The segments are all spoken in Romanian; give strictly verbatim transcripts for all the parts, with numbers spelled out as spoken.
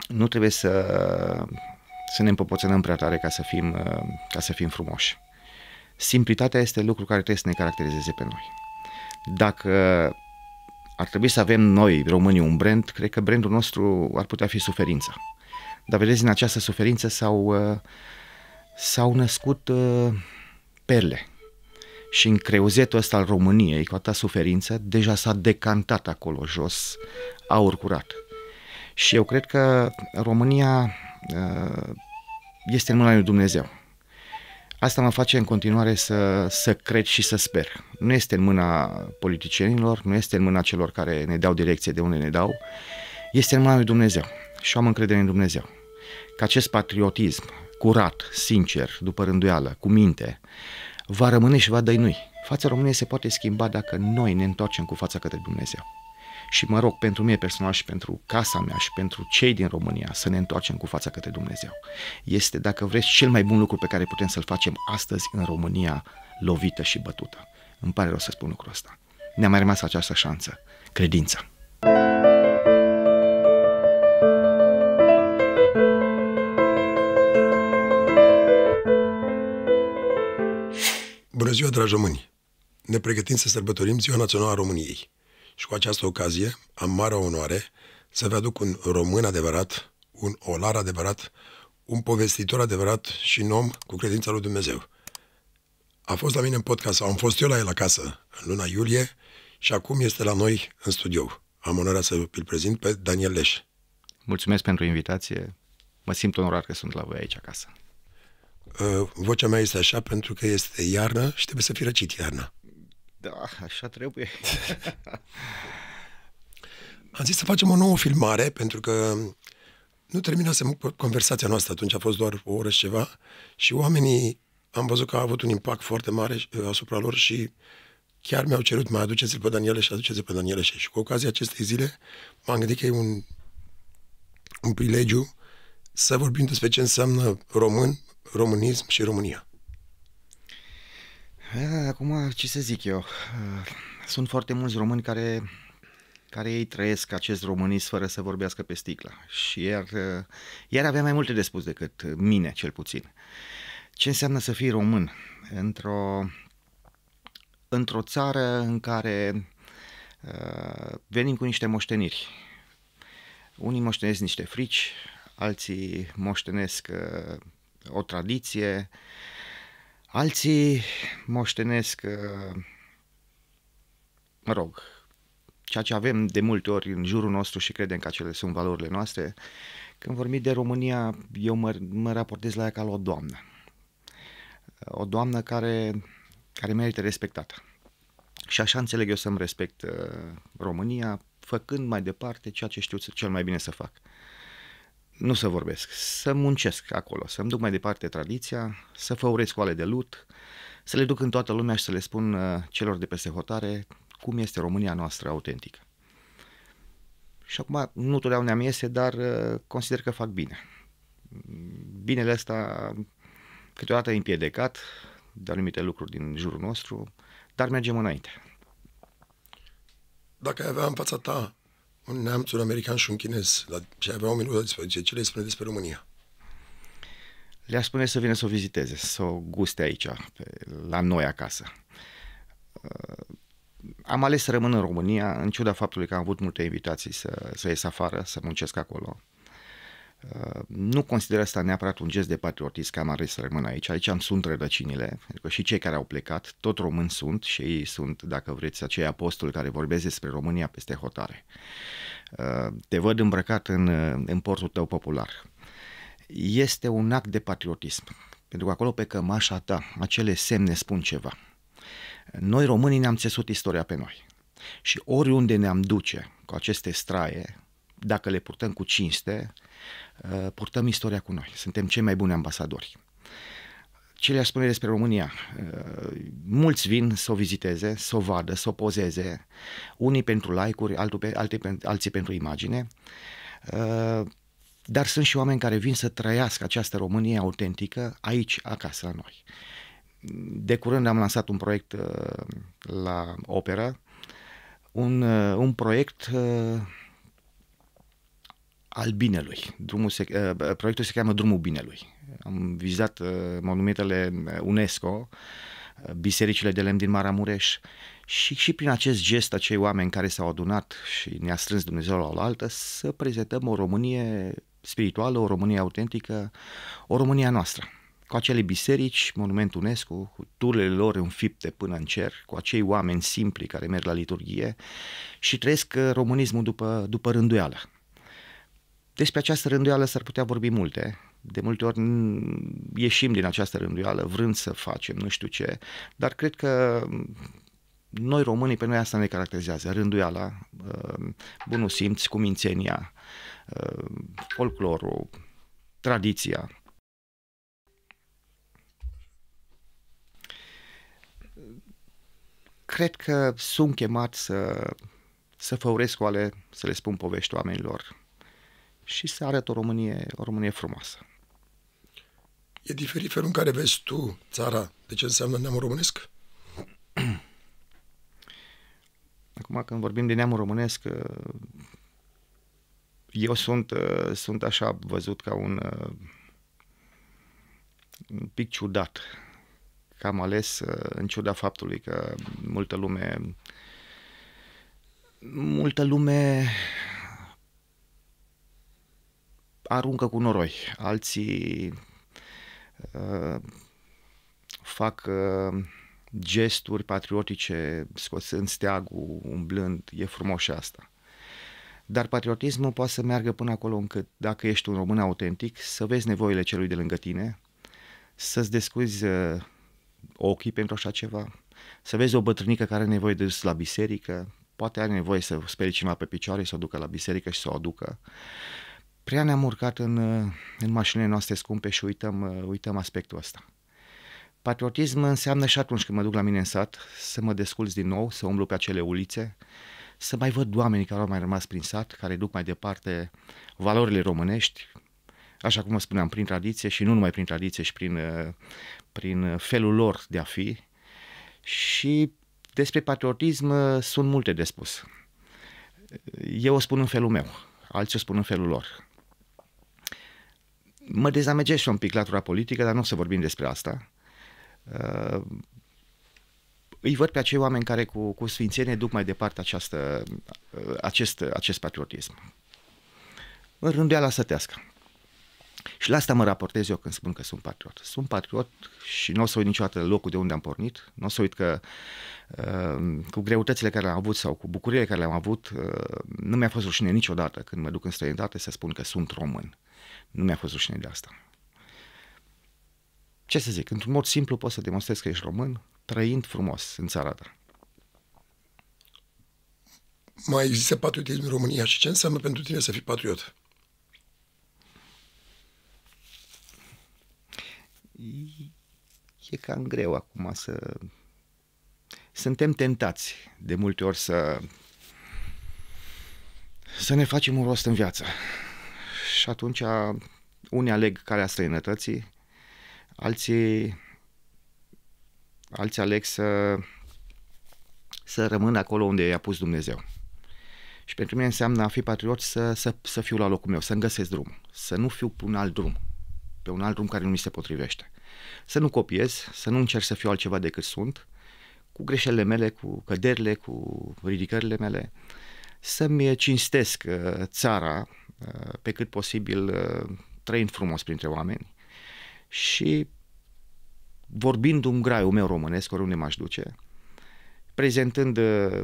nu trebuie să, să ne împopoțânăm prea tare ca să fim, ca să fim frumoși. Simplitatea este lucru care trebuie să ne caracterizeze pe noi. Dacă ar trebui să avem noi, românii, un brand, cred că brandul nostru ar putea fi suferința. Dar vedeți, în această suferință s-au, s-au născut perle. Și în creuzetul ăsta al României, cu atâta suferință, deja s-a decantat acolo jos aur curat. Și eu cred că România este în mâna lui Dumnezeu. Asta mă face în continuare să, să cred și să sper. Nu este în mâna politicienilor, nu este în mâna celor care ne dau direcție de unde ne dau, este în mâna lui Dumnezeu. Și am încredere în Dumnezeu. Că acest patriotism curat, sincer, după rânduială, cu minte, va rămâne și va dăinui. Fața României se poate schimba dacă noi ne întoarcem cu fața către Dumnezeu. Și mă rog pentru mine personal și pentru casa mea și pentru cei din România să ne întoarcem cu fața către Dumnezeu. Este, dacă vreți, cel mai bun lucru pe care putem să-l facem astăzi în România lovită și bătută. Îmi pare rău să spun lucrul ăsta. Ne-a mai rămas această șansă, credința. Bună ziua, dragi români! Ne pregătim să sărbătorim Ziua Națională a României. Și cu această ocazie am marea onoare să vă aduc un român adevărat, un olar adevărat, un povestitor adevărat și un om cu credința lui Dumnezeu. A fost la mine în podcast, sau am fost eu la el acasă în luna iulie și acum este la noi în studio. Am onoarea să îl prezint pe Daniel Leș. Mulțumesc pentru invitație. Mă simt onorat că sunt la voi aici acasă. Uh, vocea mea este așa pentru că este iarnă și trebuie să fie răcit iarna. Da, așa trebuie. Am zis să facem o nouă filmare pentru că nu terminasem conversația noastră, atunci a fost doar o oră și ceva și oamenii am văzut că a avut un impact foarte mare asupra lor și chiar mi-au cerut, mai aduceți-l pe Daniele și aduceți-l pe Daniele și cu ocazia acestei zile m-am gândit că e un, un privilegiu să vorbim despre ce înseamnă român, românism și România. Acum, ce să zic eu, sunt foarte mulți români care, care ei trăiesc acest românism fără să vorbească pe sticlă și iar, iar avea mai multe de spus decât mine, cel puțin. Ce înseamnă să fii român într-o, într-o țară în care uh, venim cu niște moșteniri. Unii moștenesc niște frici, alții moștenesc uh, o tradiție, alții moștenesc, mă rog, ceea ce avem de multe ori în jurul nostru și credem că acele sunt valorile noastre. Când vorbim de România, eu mă, mă raportez la ea ca la o doamnă. O doamnă care, care merită respectată. Și așa înțeleg eu să-mi respect România, făcând mai departe ceea ce știu cel mai bine să fac. Nu să vorbesc, să muncesc acolo, să-mi duc mai departe tradiția, să făuresc oale de lut, să le duc în toată lumea și să le spun uh, celor de peste hotare cum este România noastră autentică. Și acum nu totdeauna mi iese, dar uh, consider că fac bine. Binele ăsta câteodată e împiedicat de anumite lucruri din jurul nostru, dar mergem înainte. Dacă ai avea în fața ta un neamț, un american și un chinez, și avea o minut la dispoziție, ce le spune despre România? Le-aș spune să vină să o viziteze, să o guste aici, pe, la noi acasă. Am ales să rămân în România, în ciuda faptului că am avut multe invitații să, să ies afară, să muncesc acolo. Nu consider asta neapărat un gest de patriotism că am ales să rămân aici. Aici îmi sunt rădăcinile, pentru că și cei care au plecat, tot români sunt și ei sunt, dacă vreți, acei apostoli care vorbesc despre România peste hotare. Te văd îmbrăcat în, în portul tău popular. Este un act de patriotism, pentru că acolo pe cămașa ta acele semne spun ceva. Noi românii ne-am țesut istoria pe noi și oriunde ne-am duce cu aceste straie, dacă le purtăm cu cinste, purtăm istoria cu noi. Suntem cei mai buni ambasadori. Ce le-aș spune despre România? Mulți vin să o viziteze, să o vadă, să o pozeze, unii pentru like-uri, alții pentru imagine, dar sunt și oameni care vin să trăiască această Românie autentică aici, acasă, la noi. De curând am lansat un proiect la Opera, un, un proiect al binelui. Drumul se, proiectul se cheamă Drumul Binelui. Am vizat monumentele UNESCO, bisericile de lemn din Maramureș și, și prin acest gest acei oameni care s-au adunat și ne-a strâns Dumnezeu la oaltă să prezentăm o Românie spirituală, o Românie autentică, o Românie a noastră. Cu acele biserici, monumentul UNESCO, cu turele lor înfipte până în cer, cu acei oameni simpli care merg la liturghie și trăiesc românismul după, după rânduială. Despre această rânduială s-ar putea vorbi multe. De multe ori ieșim din această rânduială vrând să facem nu știu ce, dar cred că noi românii, pe noi asta ne caracterizează, rânduiala, bunul simț, cumințenia, folclorul, tradiția. Cred că sunt chemat să, să făuresc oale, să le spun povești oamenilor și să arăt o Românie, o Românie frumoasă. E diferit felul în care vezi tu țara de ce înseamnă neamul românesc? Acum când vorbim de neamul românesc, eu sunt, sunt așa văzut ca un, un pic ciudat. Că am ales, în ciuda faptului că multă lume multă lume aruncă cu noroi, alții uh, fac uh, gesturi patriotice scosând steagul, umblând, e frumos și asta. Dar patriotismul poate să meargă până acolo încât, dacă ești un român autentic, să vezi nevoile celui de lângă tine, să-ți descuizi uh, ochii pentru așa ceva, să vezi o bătrânică care are nevoie de dus la biserică, poate are nevoie să speli cineva pe picioare, să o ducă la biserică și să o aducă. Prea ne-am urcat în, în mașinile noastre scumpe și uităm, uităm aspectul ăsta. Patriotism înseamnă și atunci când mă duc la mine în sat să mă desculț din nou, să umblu pe acele ulițe, să mai văd oamenii care au mai rămas prin sat, care duc mai departe valorile românești, așa cum vă spuneam, prin tradiție și nu numai prin tradiție, și prin, prin felul lor de a fi. Și despre patriotism sunt multe de spus. Eu o spun în felul meu, alții o spun în felul lor. Mă dezamăgește un pic latura politică, dar nu o să vorbim despre asta. Uh, îi văd pe acei oameni care cu, cu sfințenie duc mai departe această, uh, acest, acest patriotism. În rânduiala sătească. Și la asta mă raportez eu când spun că sunt patriot. Sunt patriot și nu o să uit niciodată locul de unde am pornit, nu o să uit că uh, cu greutățile care le-am avut sau cu bucuriile care le-am avut, uh, nu mi-a fost rușine niciodată când mă duc în străinătate să spun că sunt român. Nu mi-a fost rușine de asta. Ce să zic, într-un mod simplu poți să demonstrezi că ești român, trăind frumos în țara ta. Mai există patriotism în România și ce înseamnă pentru tine să fii patriot? E cam greu acum să... Suntem tentați de multe ori să să ne facem un rost în viață. Și atunci unii aleg calea străinătății, alții alții aleg să să rămână acolo unde i-a pus Dumnezeu. Și pentru mine înseamnă a fi patriot să, să, să fiu la locul meu, să-mi găsesc drumul, să nu fiu pe un alt drum, pe un alt drum care nu mi se potrivește. Să nu copiez, să nu încerc să fiu altceva decât sunt, cu greșelile mele, cu căderile, cu ridicările mele, să-mi cinstesc uh, țara uh, pe cât posibil uh, trăind frumos printre oameni și vorbind un graiul meu românesc, oriunde m-aș duce, prezentând uh,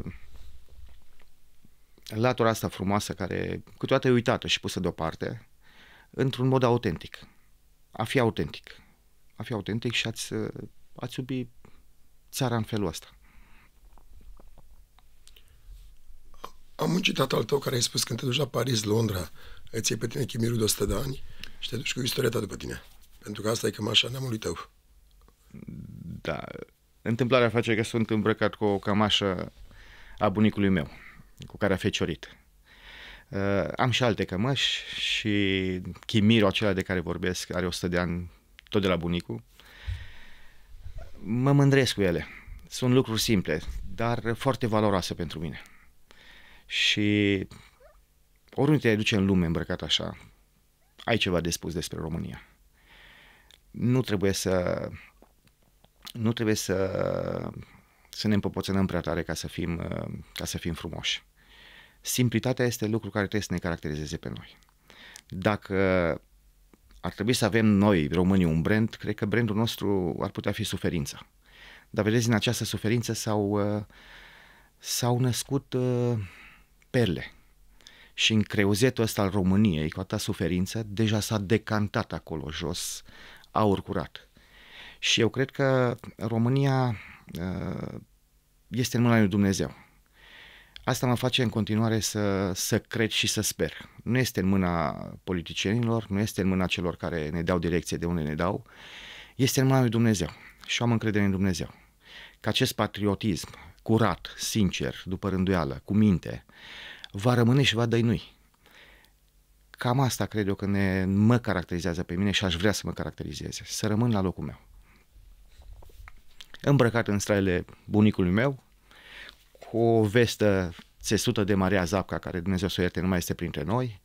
latura asta frumoasă care câteodată e uitată și pusă deoparte, într-un mod autentic. A fi autentic. A fi autentic și ați, ați iubi țara în felul ăsta. Am un citat al tău care ai spus: când te duci la Paris, Londra, îți iei pe tine chimirul de o sută de ani și te duci cu istoria ta după tine. Pentru că asta e cămașa neamului tău. Da. Întâmplarea face că sunt îmbrăcat cu o cămașă a bunicului meu, cu care a feciorit. Uh, am și alte cămăși și chimirul acela de care vorbesc are o sută de ani, tot de la bunicul. Mă mândresc cu ele. Sunt lucruri simple, dar foarte valoroase pentru mine. Și Oriunde te duce în lume îmbrăcat așa, ai ceva de spus despre România. Nu trebuie să nu trebuie să, să ne împopoțânăm prea tare ca să fim, ca să fim frumoși. Simplitatea este lucru care trebuie să ne caracterizeze pe noi. Dacă ar trebui să avem noi, românii, un brand, cred că brandul nostru ar putea fi suferința. Dar vedeți, în această suferință s-au, s-au născut perle. Și în creuzetul ăsta al României, cu atâta suferință, deja s-a decantat acolo jos aur curat. Și eu cred că România este în mâna lui Dumnezeu. Asta mă face în continuare să, să cred și să sper. Nu este în mâna politicienilor, nu este în mâna celor care ne dau direcție de unde ne dau, este în mâna lui Dumnezeu. Și am încredere în Dumnezeu. Că acest patriotism curat, sincer, după rânduială, cu minte, va rămâne și va dăinui. Cam asta cred eu că ne, mă caracterizează pe mine și aș vrea să mă caracterizeze. Să rămân la locul meu. Îmbrăcat în stradele bunicului meu, cu o vestă țesută de Maria Zapca, care Dumnezeu să o ierte nu mai este printre noi,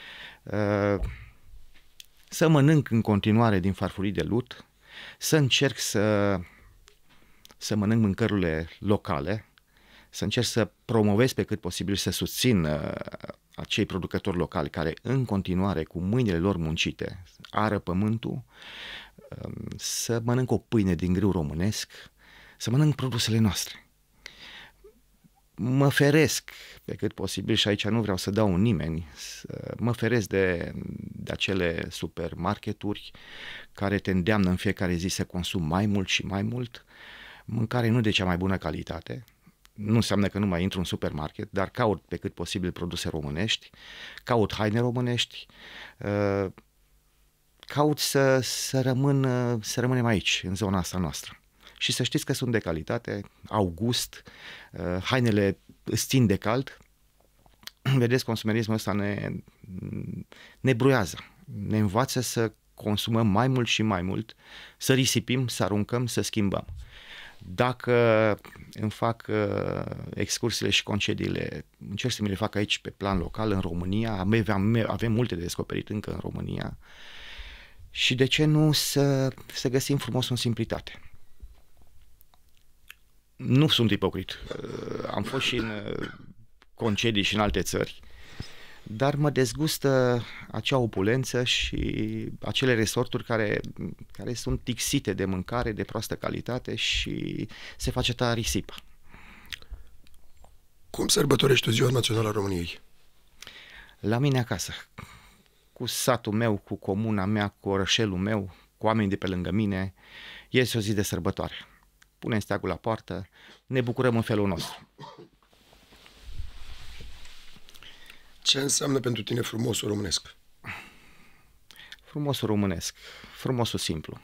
să mănânc în continuare din farfurii de lut, să încerc să, să mănânc mâncărurile locale, să încerc să promovez pe cât posibil, să susțin acei producători locali care în continuare, cu mâinile lor muncite, ară pământul, să mănânc o pâine din grâu românesc, să mănânc produsele noastre. Mă feresc pe cât posibil, și aici nu vreau să dau un nimeni, mă feresc de, de acele supermarketuri care te îndeamnă în fiecare zi să consumi mai mult și mai mult, mâncare nu de cea mai bună calitate. Nu înseamnă că nu mai intru în supermarket, dar caut pe cât posibil produse românești, caut haine românești, caut să, să, rămân, să rămânem aici, în zona asta noastră. Și să știți că sunt de calitate, au gust, hainele îți țin de cald. Vedeți, consumerismul ăsta ne, ne bruiază, ne învață să consumăm mai mult și mai mult, să risipim, să aruncăm, să schimbăm. Dacă îmi fac uh, excursiile și concediile, încerc să mi le fac aici pe plan local, în România, avem, avem multe de descoperit încă în România, și de ce nu să, să găsim frumos în simplitate. Nu sunt ipocrit, uh, am fost și în uh, concedii și în alte țări, dar mă dezgustă acea opulență și acele resorturi care, care sunt tixite de mâncare de proastă calitate și se face ta risipă. Cum sărbătorești tu Ziua Națională a României? La mine acasă, cu satul meu, cu comuna mea, cu orășelul meu, cu oamenii de pe lângă mine. Este o zi de sărbătoare. Punem steagul la poartă, ne bucurăm în felul nostru. Ce înseamnă pentru tine frumosul românesc? Frumosul românesc, frumosul simplu.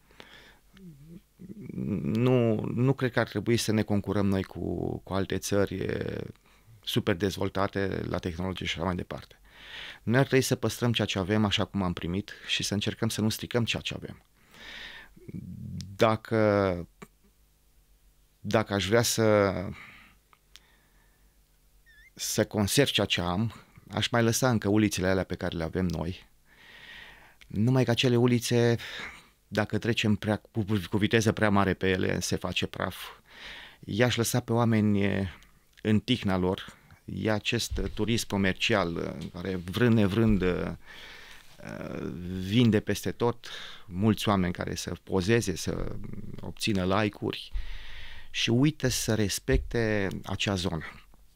Nu, nu cred că ar trebui să ne concurăm noi cu, cu alte țări super dezvoltate la tehnologie și așa mai departe. Noi ar trebui să păstrăm ceea ce avem așa cum am primit și să încercăm să nu stricăm ceea ce avem. Dacă, dacă aș vrea să, să conserv ceea ce am, aș mai lăsa încă ulițele alea pe care le avem noi. Numai că acele ulițe, dacă trecem prea, cu, cu viteză prea mare pe ele, se face praf. I-aș lăsa pe oameni în tihna lor. E acest turism comercial care, vrând nevrând, vinde peste tot, mulți oameni care să pozeze, să obțină like-uri și uită să respecte acea zonă.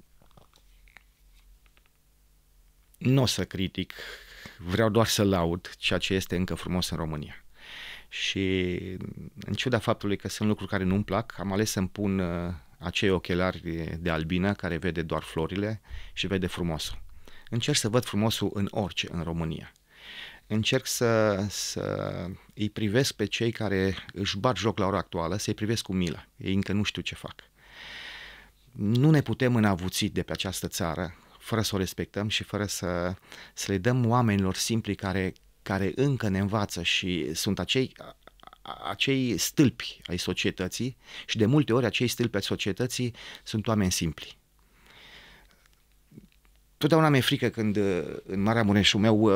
Nu o să critic, vreau doar să laud ceea ce este încă frumos în România. Și în ciuda faptului că sunt lucruri care nu-mi plac, am ales să-mi pun uh, acei ochelari de, de albină care vede doar florile și vede frumosul. Încerc să văd frumosul în orice în România. Încerc să, să îi privesc pe cei care își bat joc la ora actuală, să-i privesc cu milă. Ei încă nu știu ce fac. Nu ne putem înavuți de pe această țară fără să o respectăm și fără să, să le dăm oamenilor simpli care, care încă ne învață și sunt acei, acei stâlpi ai societății și de multe ori acei stâlpi ai societății sunt oameni simpli. totdeauna mi-e frică când în Maramureșul meu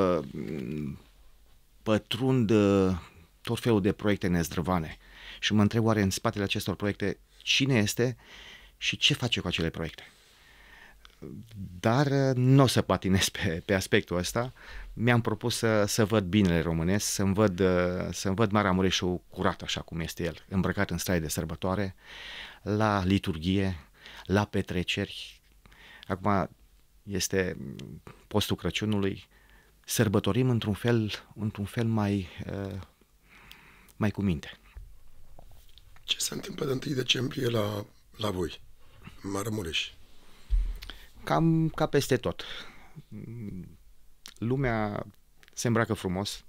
pătrund tot felul de proiecte nezdrăvane și mă întreb oare în spatele acestor proiecte cine este și ce face cu acele proiecte. Dar nu o să patinez pe, pe aspectul ăsta. Mi-am propus să, să văd binele românesc, să-mi văd, să-mi văd Maramureșul curat așa cum este el, îmbrăcat în strai de sărbătoare, la liturghie, la petreceri. Acum este postul Crăciunului, sărbătorim într-un fel, într-un fel mai, mai cu minte. Ce se întâmplă de întâi decembrie la, la voi, în Maramureș? Cam ca peste tot. Lumea se îmbracă frumos.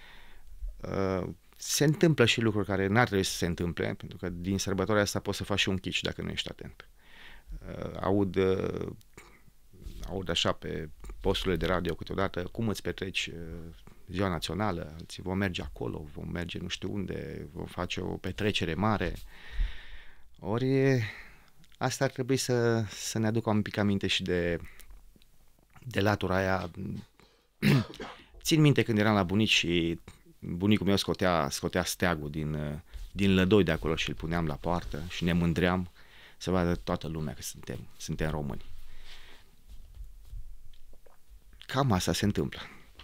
Se întâmplă și lucruri care n-ar trebui să se întâmple, pentru că din sărbătoarea asta poți să faci și un chici dacă nu ești atent. Aud, aud așa pe posturile de radio câteodată cum îți petreci ziua națională, alții vom merge acolo, vom merge nu știu unde, vom face o petrecere mare. Ori asta ar trebui să, să ne aducă un pic aminte și de, de latura aia. Țin minte când eram la bunici și bunicul meu scotea, scotea steagul din, din lădoi de acolo și îl puneam la poartă și ne mândream să vadă toată lumea că suntem, suntem români. Cam asta se întâmplă.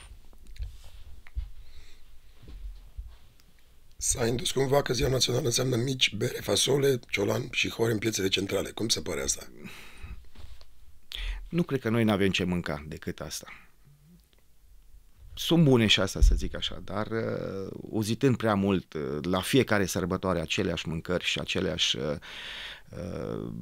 S-a indus cumva că ziua națională înseamnă mici, bere, fasole, ciolan și hori în piețele centrale. Cum se pare asta? Nu cred că noi nu avem ce mânca decât asta. Sunt bune și asta, să zic așa, dar uh, uzitând prea mult uh, la fiecare sărbătoare aceleași mâncări și aceleași uh, uh,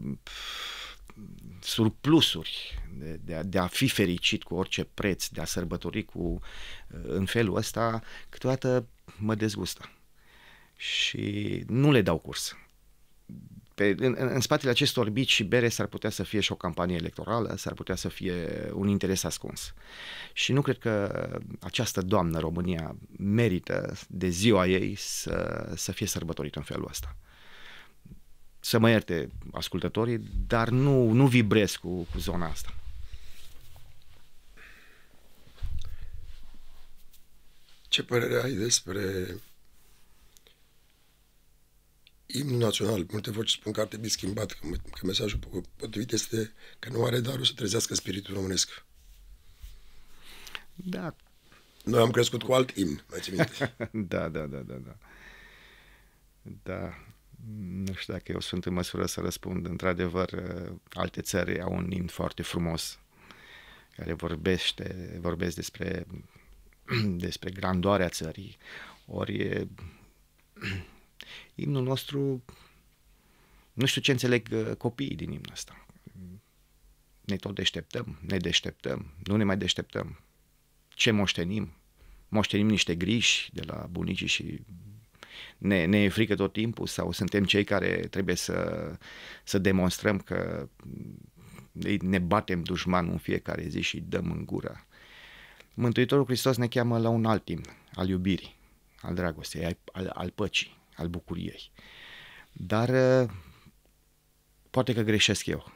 surplusuri de, de, a, de a fi fericit cu orice preț, de a sărbători cu, uh, în felul ăsta, câteodată mă dezgustă și nu le dau curs. Pe, în, în spatele acestor bici și bere s-ar putea să fie și o campanie electorală, s-ar putea să fie un interes ascuns. Și nu cred că această doamnă, România, merită de ziua ei să, să fie sărbătorită în felul ăsta. Să mă ierte ascultătorii, dar nu, nu vibrez cu, cu zona asta. Ce părere ai despre imnul național? Multe voci spun că ar trebui schimbat, că, că mesajul potrivit este că nu are darul să trezească spiritul românesc. Da. Noi am crescut cu alt imn, mai ții minte? Da, da, da, da, da. Da. Nu știu dacă eu sunt în măsură să răspund. Într-adevăr, alte țări au un imn foarte frumos care vorbește, vorbesc despre, despre grandoarea țării. Ori imnul nostru, nu știu ce înțeleg copiii din imnul ăsta. Ne tot deșteptăm, ne deșteptăm, nu ne mai deșteptăm. Ce moștenim? Moștenim niște griji de la bunicii și ne, ne e frică tot timpul sau suntem cei care trebuie să, să demonstrăm că ne batem dușmanul în fiecare zi și dăm în gură. Mântuitorul Hristos ne cheamă la un alt timp, al iubirii, al dragostei, al, al păcii, al bucuriei. Dar poate că greșesc eu.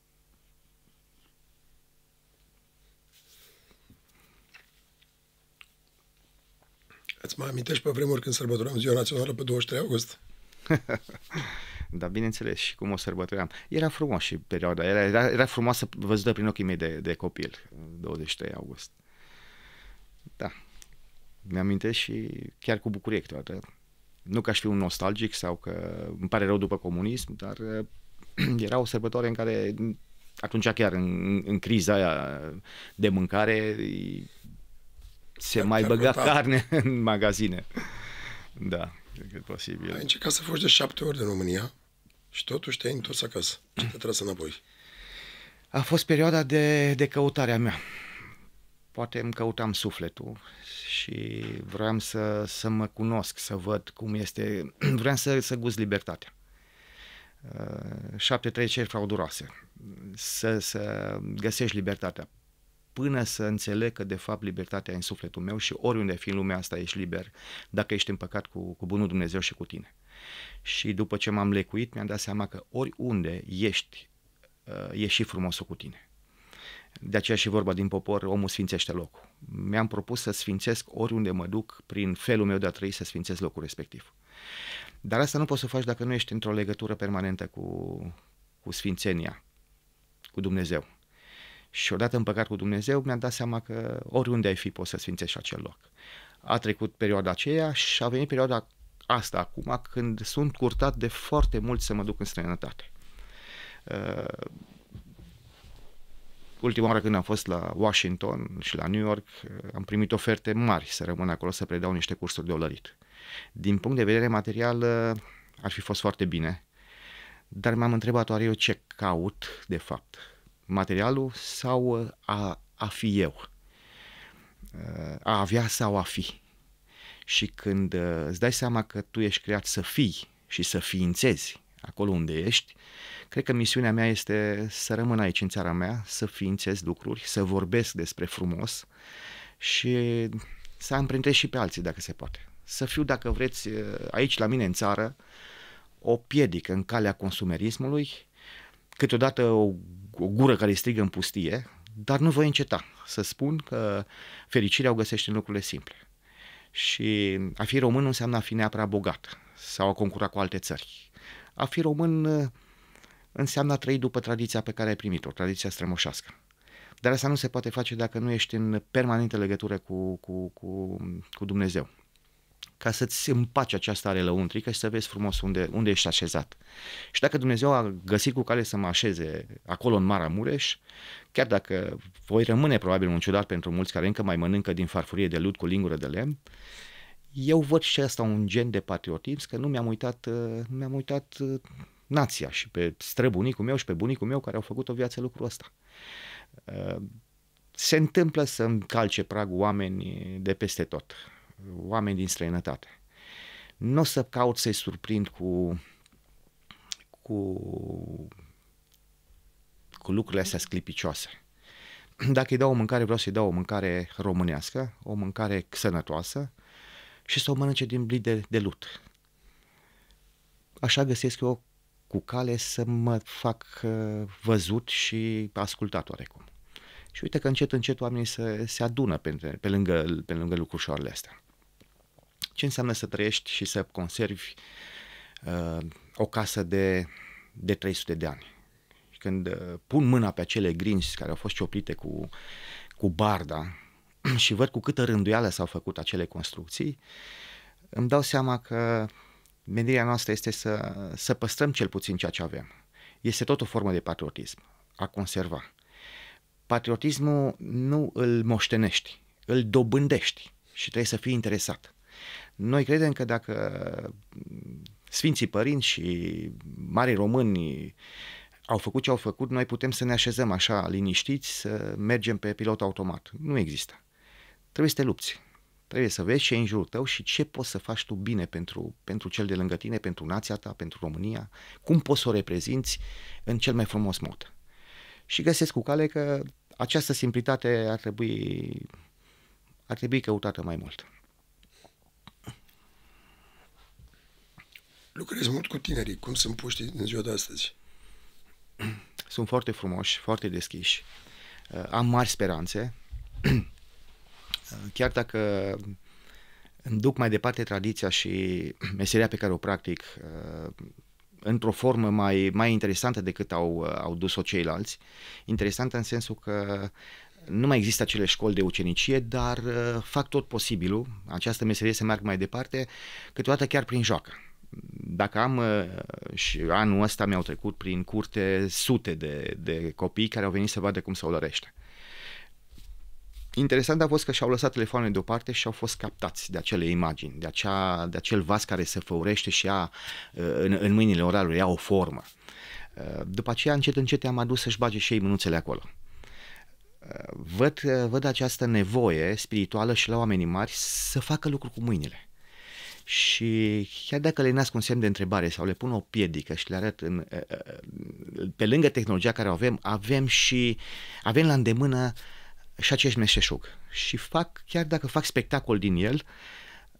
Îți mai amintești pe vremuri când sărbătoream ziua națională pe douăzeci și trei august? Da, bineînțeles, și cum o sărbătoream. Era frumos și perioada, era, era, era frumoasă văzută prin ochii mei de, de copil, douăzeci și trei august. Da, mi-amintesc și chiar cu bucurie câteodată. Nu că aș fi un nostalgic sau că îmi pare rău după comunism, dar era o sărbătoare în care, atunci chiar în, în criza aia de mâncare, se chiar, mai chiar băga contat. Carne în magazine. Da, cred că e posibil. Ai încercat să fugi de șapte ori din România și totuși te-ai întors acasă. Ce te-a tras înapoi? A fost perioada de, de căutare a mea. Poate îmi căutam sufletul și vreau să, să mă cunosc, să văd cum este, vreau să, să gust libertatea. Uh, șapte treceri frauduroase, să, să găsești libertatea, până să înțeleg că de fapt libertatea e în sufletul meu și oriunde fi în lumea asta ești liber, dacă ești împăcat cu, cu bunul Dumnezeu și cu tine. Și după ce m-am lecuit, mi-am dat seama că oriunde ești, uh, e și frumosul cu tine. De aceea și vorba din popor, omul sfințește locul. Mi-am propus să sfințesc oriunde mă duc, prin felul meu de a trăi, să sfințesc locul respectiv. Dar asta nu poți să faci dacă nu ești într-o legătură permanentă cu, cu sfințenia, cu Dumnezeu. Și odată împăcat cu Dumnezeu, mi-am dat seama că oriunde ai fi, poți să sfințești acel loc. A trecut perioada aceea și a venit perioada asta acum, când sunt curtat de foarte mult să mă duc în străinătate. Uh, ultima oară când am fost la Washington și la New York, am primit oferte mari să rămân acolo să predau niște cursuri de olărit. Din punct de vedere material, ar fi fost foarte bine, dar m-am întrebat oare eu ce caut, de fapt, materialul sau a, a fi eu, a avea sau a fi. Și când îți dai seama că tu ești creat să fii și să ființezi acolo unde ești, cred că misiunea mea este să rămân aici în țara mea, să ființez lucruri, să vorbesc despre frumos și să amprentez și pe alții dacă se poate. Să fiu, dacă vreți, aici la mine în țară, o piedică în calea consumerismului, câteodată o, o gură care strigă în pustie, dar nu voi înceta să spun că fericirea o găsești în lucrurile simple. Și a fi român nu înseamnă a fi neapărat bogat sau a concura cu alte țări. A fi român înseamnă a trăi după tradiția pe care ai primit-o, tradiția strămoșească. Dar asta nu se poate face dacă nu ești în permanentă legătură cu, cu, cu, cu Dumnezeu. Ca să-ți împaci această are lăuntrică și să vezi frumos unde, unde ești așezat. Și dacă Dumnezeu a găsit cu cale să mă așeze acolo în Maramureș, chiar dacă voi rămâne probabil un ciudat pentru mulți care încă mai mănâncă din farfurie de lut cu lingură de lemn, eu văd și asta un gen de patriotism, că nu mi-am uitat, nu mi-am uitat nația și pe străbunicul meu și pe bunicul meu care au făcut o viață lucrul ăsta. Se întâmplă să încalce pragul oameni de peste tot, oameni din străinătate. Nu o să caut să-i surprind cu, cu, cu lucrurile astea sclipicioase. Dacă îi dau o mâncare, vreau să-i dau o mâncare românească, o mâncare sănătoasă și să o mănânce din blid de, de lut. Așa găsesc eu cu cale să mă fac văzut și ascultat oarecum. Și uite că încet, încet oamenii se, se adună pe, pe, lângă, pe lângă lucrușoarele astea. Ce înseamnă să trăiești și să conservi uh, o casă de, de trei sute de ani? Când uh, pun mâna pe acele grinzi care au fost cioplite cu, cu barda și văd cu câtă rânduială s-au făcut acele construcții, îmi dau seama că menirea noastră este să, să păstrăm cel puțin ceea ce avem. Este tot o formă de patriotism, a conserva. Patriotismul nu îl moștenești, îl dobândești și trebuie să fii interesat. Noi credem că dacă Sfinții Părinți și mari români au făcut ce au făcut, noi putem să ne așezăm așa liniștiți, să mergem pe pilot automat. Nu există. Trebuie să te lupți. Trebuie să vezi ce e în jurul tău și ce poți să faci tu bine pentru, pentru cel de lângă tine, pentru nația ta, pentru România, cum poți să o reprezinți în cel mai frumos mod. Și găsesc cu cale că această simplitate ar trebui, ar trebui căutată mai mult. Lucrezi mult cu tinerii. Cum sunt puștii în ziua de astăzi? Sunt foarte frumoși, foarte deschiși. Am mari speranțe. Chiar dacă îmi duc mai departe tradiția și meseria pe care o practic într-o formă mai, mai interesantă decât au, au dus-o ceilalți. Interesantă în sensul că nu mai există acele școli de ucenicie, dar fac tot posibilul, această meserie să meargă mai departe, câteodată chiar prin joacă. Dacă am, și anul ăsta mi-au trecut prin curte sute de, de copii care au venit să vadă cum se olărește. Interesant a fost că și-au lăsat telefoanele deoparte și au fost captați de acele imagini, de, acea, de acel vas care se făurește și ia în, în mâinile oralului, ia o formă. După aceea, încet, încet am adus să-și bage și ei mânuțele acolo. Văd, văd această nevoie spirituală și la oamenii mari să facă lucruri cu mâinile. Și chiar dacă le nasc un semn de întrebare sau le pun o piedică și le arăt în, pe lângă tehnologia care o avem, avem și avem la îndemână și acest meșteșug. Și fac, chiar dacă fac spectacol din el,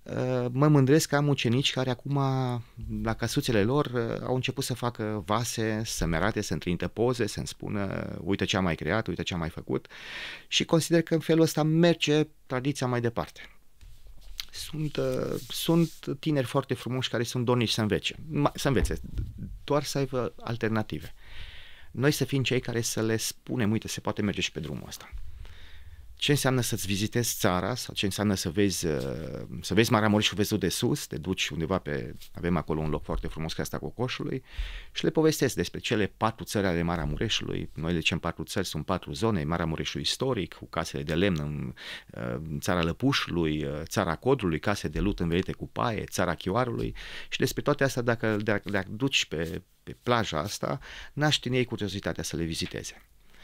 mă mândresc că am ucenici care acum, la căsuțele lor, au început să facă vase, să-mi arate, să-mi trimită poze, să-mi spună uite ce am mai creat, uite ce am mai făcut, și consider că în felul ăsta merge tradiția mai departe. Sunt, uh, sunt tineri foarte frumoși care sunt dornici să învețe, să învețe, doar să aibă alternative. Noi să fim cei care să le spunem, uite, se poate merge și pe drumul ăsta. Ce înseamnă să-ți vizitezi țara sau ce înseamnă să vezi, să vezi Maramureșul văzut de sus, te duci undeva pe, avem acolo un loc foarte frumos, Creasta Cocoșului, și le povestesc despre cele patru țări ale Maramureșului. Noi le zicem patru țări, sunt patru zone: Maramureșul istoric, cu casele de lemn în, în țara Lăpușului, țara Codrului, case de lut învelite cu paie, țara Chioarului, și despre toate astea, dacă le duci pe, pe plaja asta, naști în ei curiozitatea să le viziteze.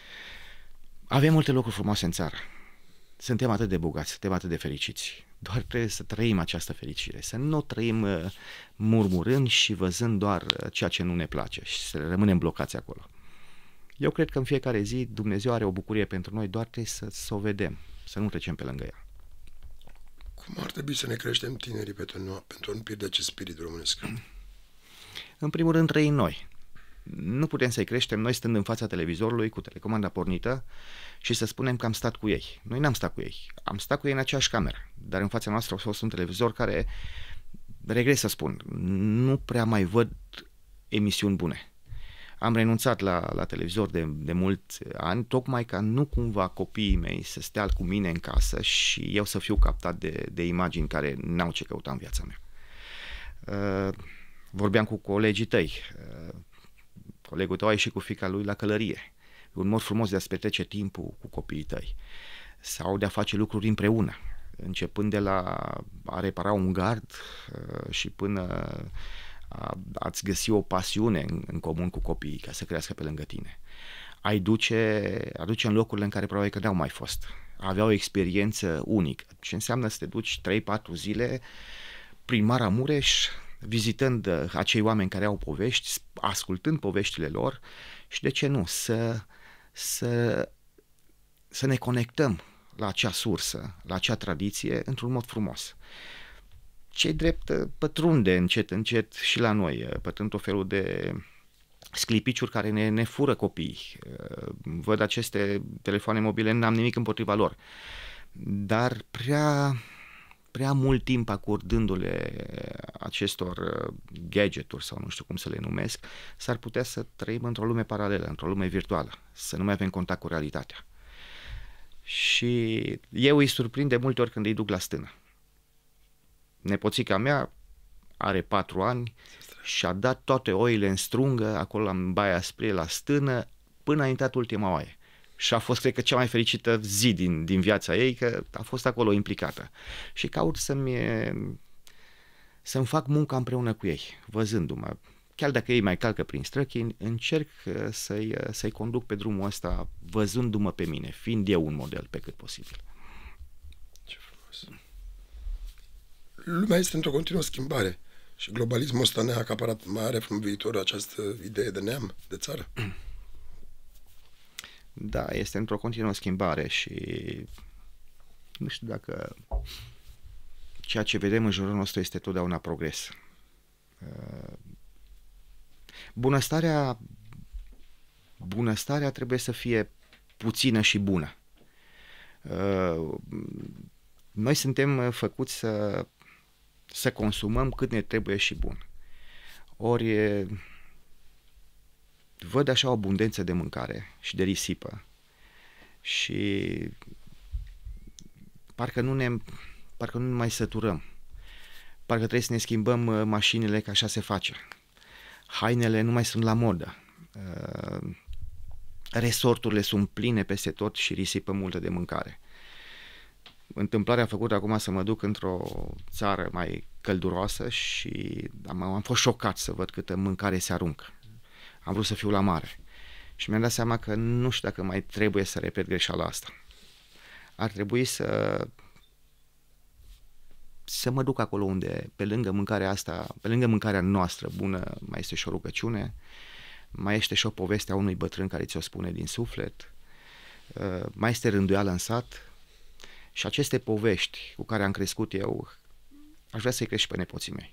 Avem multe lucruri frumoase în țară. Suntem atât de bogați, suntem atât de fericiți. Doar trebuie să trăim această fericire, să nu trăim uh, murmurând și văzând doar uh, ceea ce nu ne place și să rămânem blocați acolo. Eu cred că în fiecare zi Dumnezeu are o bucurie pentru noi, doar trebuie să, să o vedem, să nu trecem pe lângă ea. Cum ar trebui să ne creștem tinerii pentru, nu, pentru a nu pierde acest spirit românesc? În primul rând, trăim noi. Nu putem să-i creștem noi stând în fața televizorului cu telecomanda pornită și să spunem că am stat cu ei. Noi n-am stat cu ei, am stat cu ei în aceeași cameră, dar în fața noastră a fost un televizor care, regret să spun, nu prea mai văd emisiuni bune. Am renunțat la, la televizor de, de mulți ani, tocmai ca nu cumva copiii mei să stea cu mine în casă și eu să fiu captat de, de imagini care n-au ce căuta în viața mea. Uh, vorbeam cu colegii tăi, uh, colegul tău a ieșit cu fiica lui la călărie. Un mod frumos de a-ți petrece timpul cu copiii tăi. Sau de a face lucruri împreună. Începând de la a repara un gard uh, și până a, a-ți găsi o pasiune în, în comun cu copiii ca să crească pe lângă tine. Ai duce, aduce în locurile în care probabil că n-au mai fost. Avea o experiență unică. Ce înseamnă să te duci trei patru zile prin Maramureș, vizitând acei oameni care au povești, ascultând poveștile lor și, de ce nu, să, să, să ne conectăm la acea sursă, la acea tradiție, într-un mod frumos. Ce-i drept pătrunde încet, încet și la noi, pătrund tot felul de sclipiciuri care ne, ne fură copiii. Văd aceste telefoane mobile, n-am nimic împotriva lor, dar prea... prea mult timp acordându-le acestor gadgeturi sau nu știu cum să le numesc, s-ar putea să trăim într-o lume paralelă, într-o lume virtuală, să nu mai avem contact cu realitatea. Și eu îi surprind de multe ori când îi duc la stână. Nepoțica mea are patru ani și a dat toate oile în strungă, acolo în Baia Spre, la stână, până a intrat ultima oaie. Și a fost, cred că, cea mai fericită zi din, din viața ei, că a fost acolo implicată. Și caut să-mi, să-mi fac munca împreună cu ei, văzându-mă. Chiar dacă ei mai calcă prin străchini, încerc să-i, să-i conduc pe drumul ăsta, văzându-mă pe mine, fiind eu un model pe cât posibil. Ce frumos! Lumea este într-o continuă schimbare și globalismul ăsta ne-a acaparat. Mai are în viitor această idee de neam, de țară? Da, este într-o continuă schimbare și nu știu dacă ceea ce vedem în jurul nostru este totdeauna progres. Bunăstarea, bunăstarea trebuie să fie puțină și bună. Noi suntem făcuți să, să consumăm cât ne trebuie și bun. Ori văd așa o abundență de mâncare și de risipă și parcă nu ne, parcă nu ne mai săturăm. Parcă trebuie să ne schimbăm mașinile, că așa se face. Hainele nu mai sunt la modă. Resorturile sunt pline peste tot și risipă multă de mâncare. Întâmplarea a făcut acum să mă duc într-o țară mai călduroasă și am, am fost șocat să văd câtă mâncare se aruncă. Am vrut să fiu la mare și mi-am dat seama că nu știu dacă mai trebuie să repet greșeala asta. Ar trebui să să mă duc acolo unde, pe lângă mâncarea asta, pe lângă mâncarea noastră bună, mai este și o rugăciune, mai este și o poveste a unui bătrân care ți-o spune din suflet, mai este rânduială în sat și aceste povești cu care am crescut eu aș vrea să-i cresc și pe nepoții mei.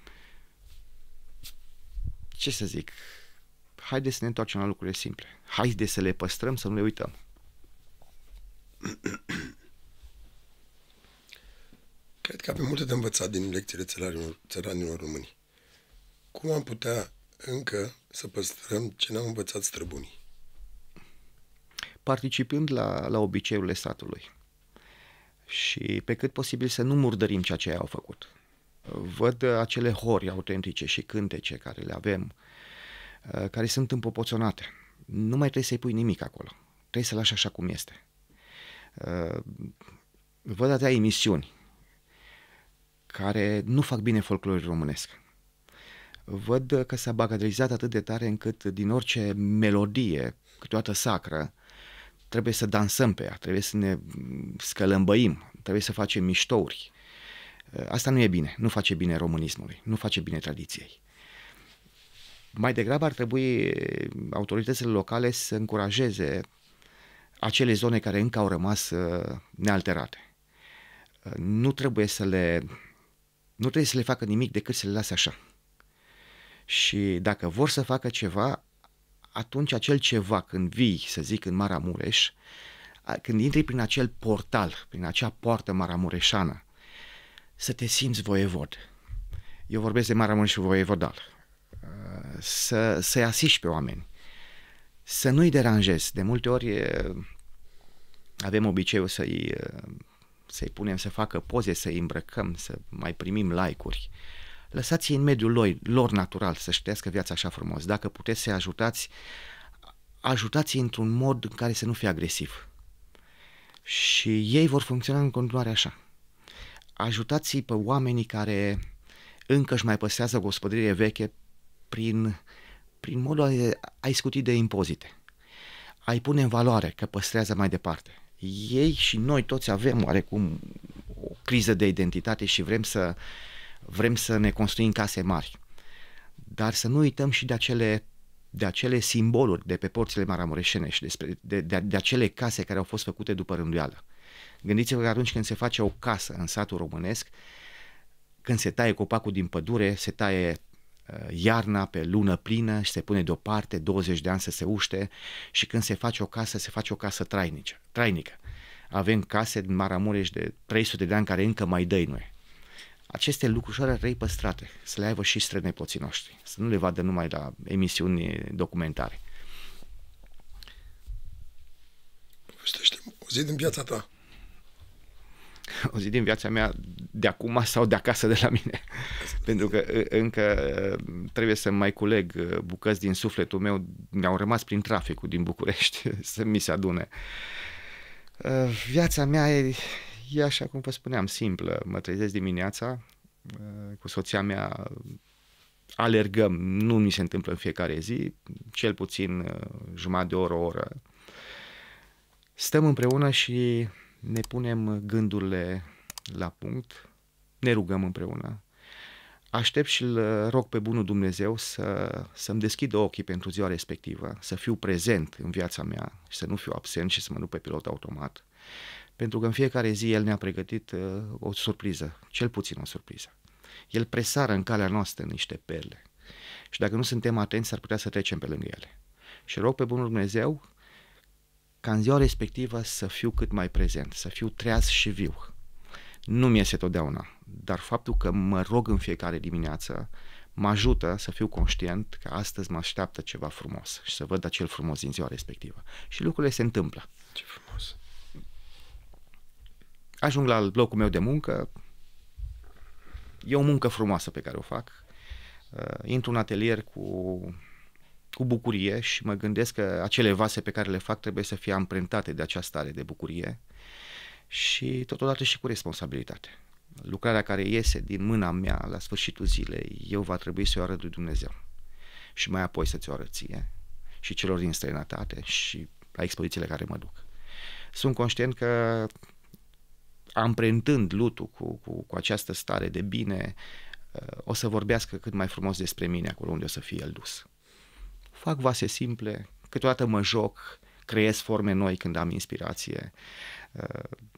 Ce să zic? Haideți să ne întoarcem la lucrurile simple. Haideți să le păstrăm, să nu le uităm. Cred că avem multe de învățat din lecțiile țăranilor, țăranilor români. Cum am putea încă să păstrăm ce ne-au învățat străbunii? Participând la, la obiceiurile statului și pe cât posibil să nu murdărim ceea ce au făcut. Văd acele hori autentice și cântece care le avem, care sunt împopoțonate. Nu mai trebuie să-i pui nimic acolo. Trebuie să lași așa cum este. Văd atâtea emisiuni care nu fac bine folclorul românesc. Văd că s-a bagatelizat atât de tare încât din orice melodie, câteodată sacră, trebuie să dansăm pe ea, trebuie să ne scălămbăim, trebuie să facem miștouri. Asta nu e bine, nu face bine românismului, nu face bine tradiției. Mai degrabă ar trebui autoritățile locale să încurajeze acele zone care încă au rămas nealterate. Nu trebuie să le, nu trebuie să le facă nimic decât să le lase așa. Și dacă vor să facă ceva, atunci acel ceva, când vii, să zic, în Maramureș, când intri prin acel portal, prin acea poartă maramureșană, să te simți voievod. Eu vorbesc de Maramureș și voievodal. Să, să-i asiști pe oameni, să nu-i deranjezi. De multe ori avem obiceiul să-i, să-i punem să facă poze, să-i îmbrăcăm, să mai primim like-uri. Lăsați-i în mediul lor, lor natural să-și trăiască viața așa frumos. Dacă puteți să-i ajutați, ajutați-i într-un mod în care să nu fie agresiv. Și ei vor funcționa în continuare așa. Ajutați-i pe oamenii care încă își mai păstrează gospodărie veche prin, prin modul a-i scuti de impozite. A-i pune în valoare că păstrează mai departe. Ei și noi toți avem oarecum o criză de identitate și vrem să Vrem să ne construim case mari, dar să nu uităm și de acele, de acele simboluri de pe porțile maramureșene și despre, de, de, de acele case care au fost făcute după rânduială. Gândiți-vă că atunci când se face o casă în satul românesc, când se taie copacul din pădure, se taie uh, iarna pe lună plină și se pune deoparte douăzeci de ani să se uște, și când se face o casă, se face o casă trainică. trainică. Avem case din Maramureș de trei sute de ani care încă mai dăinuie. Aceste lucruri ar trebui păstrate, să le aibă și strănepoții noștri, să nu le vadă numai la emisiuni documentare. Povestește o zi din viața ta. O zi din viața mea de acum sau de acasă de la mine. Pentru că încă trebuie să mai culeg bucăți din sufletul meu, mi-au rămas prin traficul din București să mi se adune. Viața mea e... E așa cum vă spuneam, simplă. Mă trezesc dimineața, cu soția mea alergăm, nu mi se întâmplă în fiecare zi, cel puțin jumătate de oră, o oră. Stăm împreună și ne punem gândurile la punct, ne rugăm împreună. Aștept și îl rog pe bunul Dumnezeu să, să-mi deschidă ochii pentru ziua respectivă, să fiu prezent în viața mea și să nu fiu absent și să mă duc pe pilot automat. Pentru că în fiecare zi El ne-a pregătit uh, o surpriză, cel puțin o surpriză. El presară în calea noastră niște perle și dacă nu suntem atenți, s-ar putea să trecem pe lângă ele. Și rog pe bunul Dumnezeu ca în ziua respectivă să fiu cât mai prezent, să fiu treaz și viu. Nu mi iese totdeauna, dar faptul că mă rog în fiecare dimineață mă ajută să fiu conștient că astăzi mă așteaptă ceva frumos și să văd acel frumos din ziua respectivă. Și lucrurile se întâmplă. Ce frumos! Ajung la locul meu de muncă, e o muncă frumoasă pe care o fac, uh, intru în atelier cu, cu bucurie și mă gândesc că acele vase pe care le fac trebuie să fie amprentate de această stare de bucurie și totodată și cu responsabilitate. Lucrarea care iese din mâna mea la sfârșitul zilei, eu va trebui să o arăt lui Dumnezeu și mai apoi să ți-o arăt ție și celor din străinătate și la expozițiile care mă duc. Sunt conștient că amprentând lutul cu, cu, cu această stare de bine, o să vorbească cât mai frumos despre mine acolo unde o să fie el dus. Fac vase simple, câteodată mă joc, creez forme noi când am inspirație.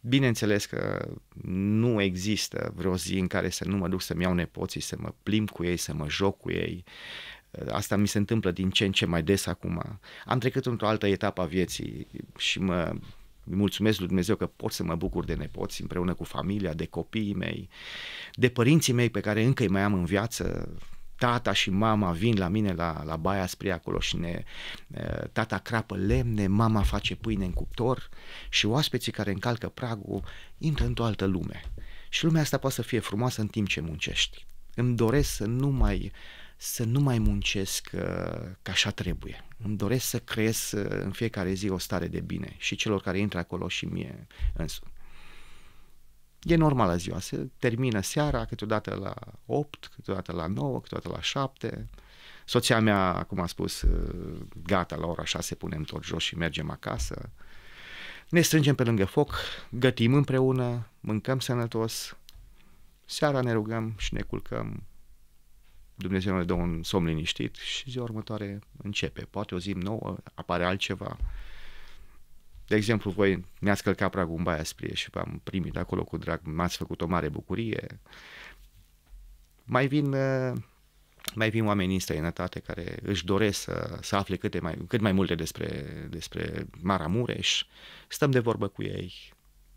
Bineînțeles că nu există vreo zi în care să nu mă duc să-mi iau nepoții, să mă plimb cu ei, să mă joc cu ei. Asta mi se întâmplă din ce în ce mai des acum. Am trecut într-o altă etapă a vieții și mă mulțumesc lui Dumnezeu că pot să mă bucur de nepoți împreună cu familia, de copiii mei, de părinții mei pe care încă îi mai am în viață. Tata și mama vin la mine la, la Baia Spre acolo și ne, tata crapă lemne, mama face pâine în cuptor și oaspeții care încalcă pragul intră într-o altă lume. Și lumea asta poate să fie frumoasă în timp ce muncești. Îmi doresc să nu mai, să nu mai muncesc uh, ca așa trebuie. Îmi doresc să creez uh, în fiecare zi o stare de bine și celor care intră acolo și mie însumi. E normală ziua, se termină seara, câteodată la opt, câteodată la nouă, câteodată la șapte. Soția mea, cum a spus, gata, la ora șase punem tot jos și mergem acasă. Ne strângem pe lângă foc, gătim împreună, mâncăm sănătos, seara ne rugăm și ne culcăm. Dumnezeu ne dă un somn liniștit și ziua următoare începe. Poate o zi nouă, apare altceva. De exemplu, voi mi-ați călcat pragul în Baia Sprie și v-am primit acolo cu drag, m-ați făcut o mare bucurie. Mai vin, mai vin oameni în străinătate care își doresc să, să afle câte mai, cât mai multe despre, despre Maramureș. Stăm de vorbă cu ei.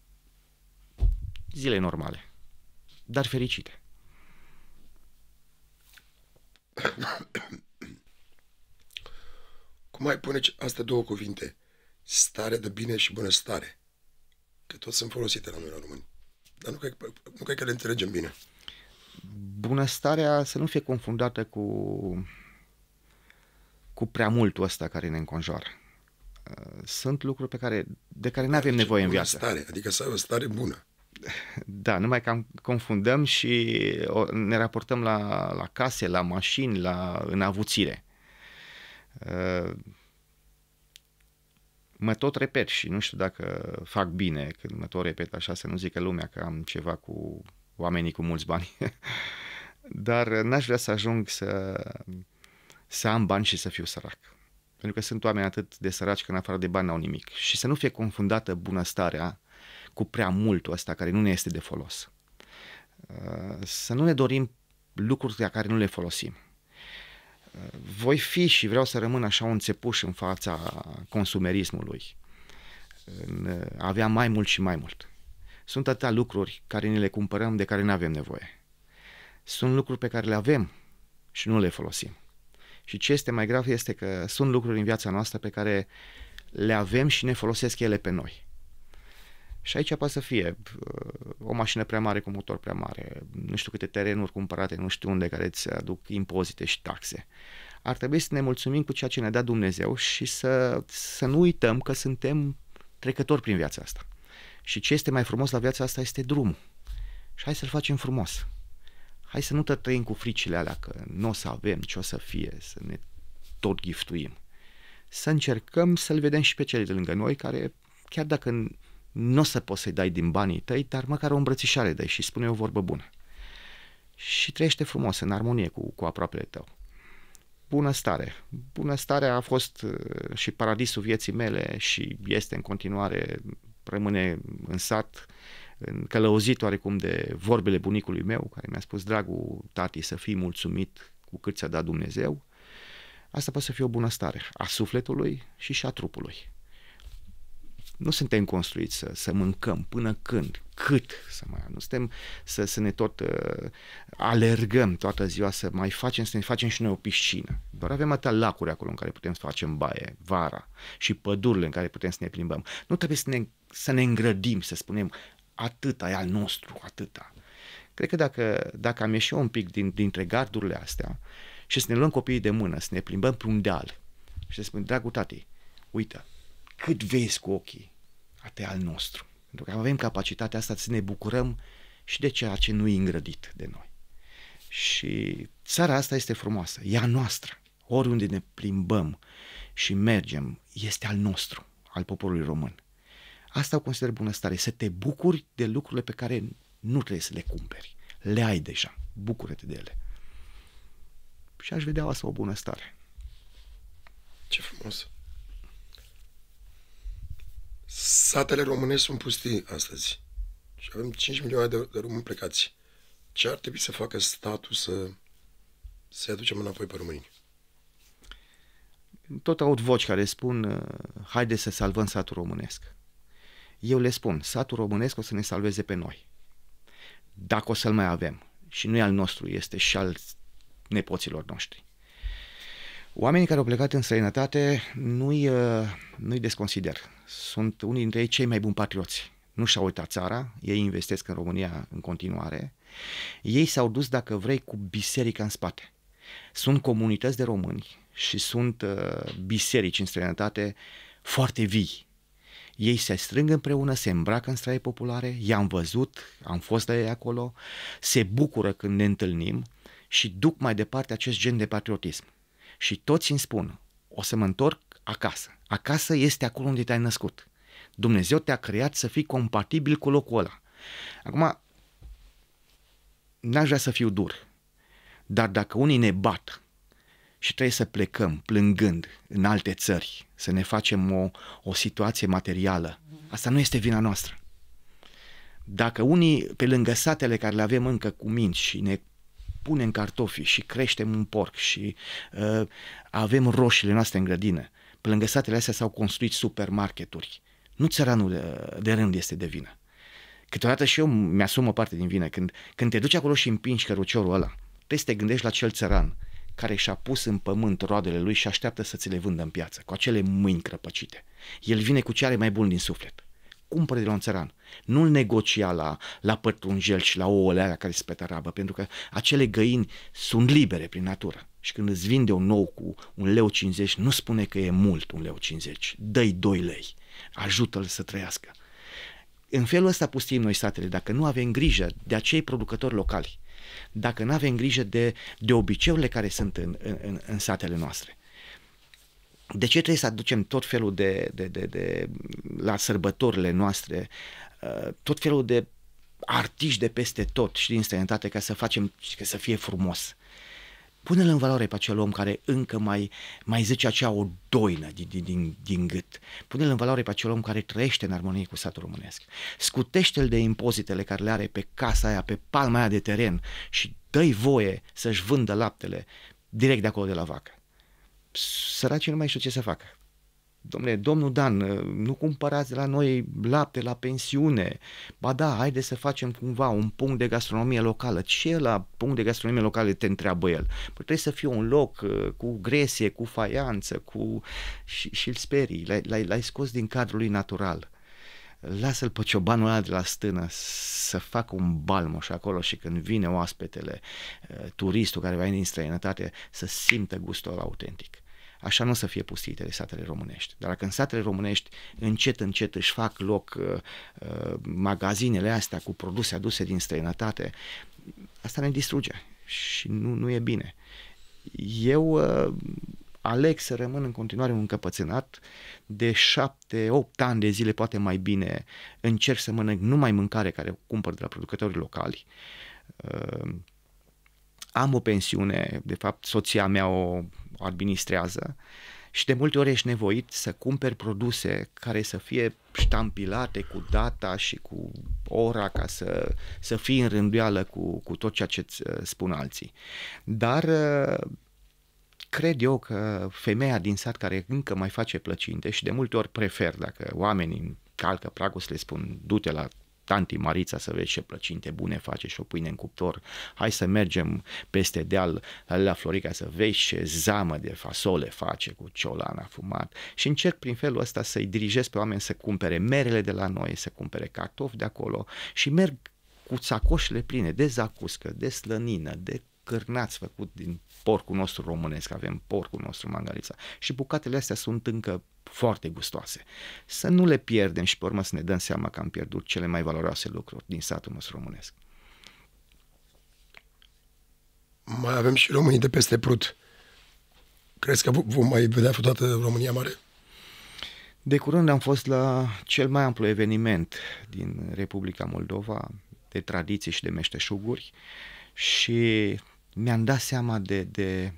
Zile normale, dar fericite. Cum ai pune astea două cuvinte? Stare de bine și bunăstare. Că toți sunt folosite la noi la români. Dar nu cred, nu cred că le înțelegem bine. Bunăstarea să nu fie confundată cu, cu prea multul ăsta care ne înconjoară. Sunt lucruri pe care, de care nu avem nevoie în viață. Stare, adică să ai o stare bună. Da, numai că confundăm și ne raportăm la, la case, la mașini, la înavuțire. Mă tot repet și nu știu dacă fac bine când mă tot repet așa, să nu zică lumea că am ceva cu oamenii cu mulți bani. Dar n-aș vrea să ajung să, să am bani și să fiu sărac. Pentru că sunt oameni atât de săraci că în afară de bani n-au nimic. Și să nu fie confundată bunăstarea cu prea multul ăsta care nu ne este de folos. Să nu ne dorim lucruri la care nu le folosim. Voi fi și vreau să rămân așa un țepuș în fața consumerismului. Avea mai mult și mai mult. Sunt atâtea lucruri care ne le cumpărăm de care nu avem nevoie. Sunt lucruri pe care le avem și nu le folosim. Și ce este mai grav este că sunt lucruri în viața noastră pe care le avem și ne folosesc ele pe noi. Și aici poate să fie o mașină prea mare cu motor prea mare, nu știu câte terenuri cumpărate, nu știu unde, care îți aduc impozite și taxe. Ar trebui să ne mulțumim cu ceea ce ne-a dat Dumnezeu și să, să nu uităm că suntem trecători prin viața asta. Și ce este mai frumos la viața asta este drumul. Și hai să-l facem frumos. Hai să nu tot trăim cu fricile alea că nu o să avem, ce o să fie, să ne tot giftuim. Să încercăm să-l vedem și pe cele de lângă noi, care chiar dacă nu o să poți să-i dai din banii tăi, dar măcar o îmbrățișare dai și spune o vorbă bună. Și trăiește frumos, în armonie cu, cu aproapele tău. Bunăstare. Bunăstarea a fost uh, și paradisul vieții mele și este în continuare, rămâne în sat, în călăuzit oarecum de vorbele bunicului meu, care mi-a spus, dragul tati, să fii mulțumit cu cât ți-a dat Dumnezeu. Asta poate să fie o bunăstare a sufletului și și a trupului. Nu suntem construiți să, să mâncăm până când, cât să mai nu suntem să, să ne tot uh, alergăm toată ziua, să mai facem, să ne facem și noi o piscină. Doar avem atâtea lacuri acolo în care putem să facem baie, vara, și pădurile în care putem să ne plimbăm. Nu trebuie să ne, să ne îngrădim, să spunem atâta e al nostru, atâta. Cred că dacă, dacă am ieșit un pic din, dintre gardurile astea și să ne luăm copiii de mână, să ne plimbăm pe un deal și să spunem, dragul tati, uite, cât vezi cu ochii, atât e al nostru. Pentru că avem capacitatea asta să ne bucurăm și de ceea ce nu e îngrădit de noi. Și țara asta este frumoasă, e a noastră. Oriunde ne plimbăm și mergem, este al nostru, al poporului român. Asta o consider bunăstare, să te bucuri de lucrurile pe care nu trebuie să le cumperi. Le ai deja, bucură-te de ele. Și aș vedea asta o bunăstare. Ce frumos! Satele românești sunt pustii astăzi și avem cinci milioane de, de români plecați. Ce ar trebui să facă statul să să-i aducem înapoi pe români? Tot aud voci care spun, haide să salvăm satul românesc. Eu le spun, satul românesc o să ne salveze pe noi. Dacă o să-l mai avem. Și nu e al nostru, este și al nepoților noștri. Oamenii care au plecat în străinătate nu-i, nu-i desconsider. Sunt unii dintre ei cei mai buni patrioți. Nu și-au uitat țara, ei investesc în România în continuare. Ei s-au dus, dacă vrei, cu biserica în spate. Sunt comunități de români și sunt uh, biserici în străinătate foarte vii. Ei se strâng împreună, se îmbracă în straie populare, i-am văzut, am fost la ei acolo, se bucură când ne întâlnim și duc mai departe acest gen de patriotism. Și toți îmi spun, o să mă întorc acasă. Acasă este acolo unde te-ai născut. Dumnezeu te-a creat să fii compatibil cu locul ăla. Acum, n-aș vrea să fiu dur, dar dacă unii ne bat și trebuie să plecăm plângând în alte țări, să ne facem o, o situație materială, asta nu este vina noastră. Dacă unii, pe lângă satele care le avem încă cu minți și ne punem cartofi și creștem un porc și uh, avem roșiile noastre în grădină, pe lângă satele astea s-au construit supermarketuri, nu țăranul de, de rând este de vină. Câteodată și eu mi-asum o parte din vină. Când, când te duci acolo și împingi căruciorul ăla, trebuie să te gândești la cel țăran care și-a pus în pământ roadele lui și așteaptă să ți le vândă în piață, cu acele mâini crăpăcite. El vine cu ce are mai bun din suflet. Cumpără de la un țăran. Nu-l negocia la, la pătrunjel și la ouăle alea care se petărabă, pentru că acele găini sunt libere prin natură. Și când îți vinde un nou cu un leu cincizeci, nu spune că e mult un leu cincizeci. Dă-i doi lei. Ajută-l să trăiască. În felul ăsta pustim noi satele, dacă nu avem grijă de acei producători locali, dacă nu avem grijă de, de obiceiurile care sunt în, în, în satele noastre. De ce trebuie să aducem tot felul de, de, de, de la sărbătorile noastre, tot felul de artiști de peste tot și din străinătate ca să facem, ca să fie frumos? Pune-l în valoare pe acel om care încă mai, mai zice acea o doină din, din, din, din gât. Pune-l în valoare pe acel om care trăiește în armonie cu satul românesc. Scutește-l de impozitele care le are pe casa aia, pe palma aia de teren și dă-i voie să-și vândă laptele direct de acolo de la vacă. Săracii nu mai știu ce să facă. Dom'le, domnul Dan, nu cumpărați de la noi lapte la pensiune. Ba da, haide să facem cumva un punct de gastronomie locală. Ce la punct de gastronomie locală te întreabă el? Păi trebuie să fie un loc cu gresie, cu faianță, cu... și, și îl sperii. L-ai, l-ai, l-ai scos din cadrul lui natural. Lasă-l pe ciobanul ăla de la stână să facă un balmoș acolo și când vine oaspetele, turistul care va din străinătate, să simtă gustul ăla autentic. Așa nu o să fie pustite satele românești. Dar dacă în satele românești încet, încet își fac loc uh, uh, magazinele astea cu produse aduse din străinătate, asta ne distruge și nu, nu e bine. Eu uh, aleg să rămân în continuare un încăpățânat de șapte, opt ani de zile, poate mai bine, încerc să mănânc numai mâncare care cumpăr de la producătorii locali. Uh, Am o pensiune, de fapt soția mea o administrează și de multe ori ești nevoit să cumperi produse care să fie ștampilate cu data și cu ora ca să, să fii în rânduială cu, cu tot ceea ce îți spun alții. Dar cred eu că femeia din sat care încă mai face plăcinte și de multe ori prefer, dacă oamenii calcă pragul, să le spun, du-te la tanti Marița să vezi ce plăcinte bune face și o pâine în cuptor, hai să mergem peste deal la Lela Florica să vezi ce zamă de fasole face cu ciolan afumat și încerc prin felul ăsta să-i dirigez pe oameni să cumpere merele de la noi, să cumpere cartofi de acolo și merg cu sacoșele pline de zacuscă, de slănină, de cârnați făcut din porcul nostru românesc, avem porcul nostru mangalița și bucatele astea sunt încă foarte gustoase. Să nu le pierdem și pe urmă să ne dăm seama că am pierdut cele mai valoroase lucruri din satul nostru românesc. Mai avem și românii de peste Prut. Crezi că vom mai vedea vreodată România mare? De curând am fost la cel mai amplu eveniment din Republica Moldova de tradiții și de meșteșuguri și mi-am dat seama de, de,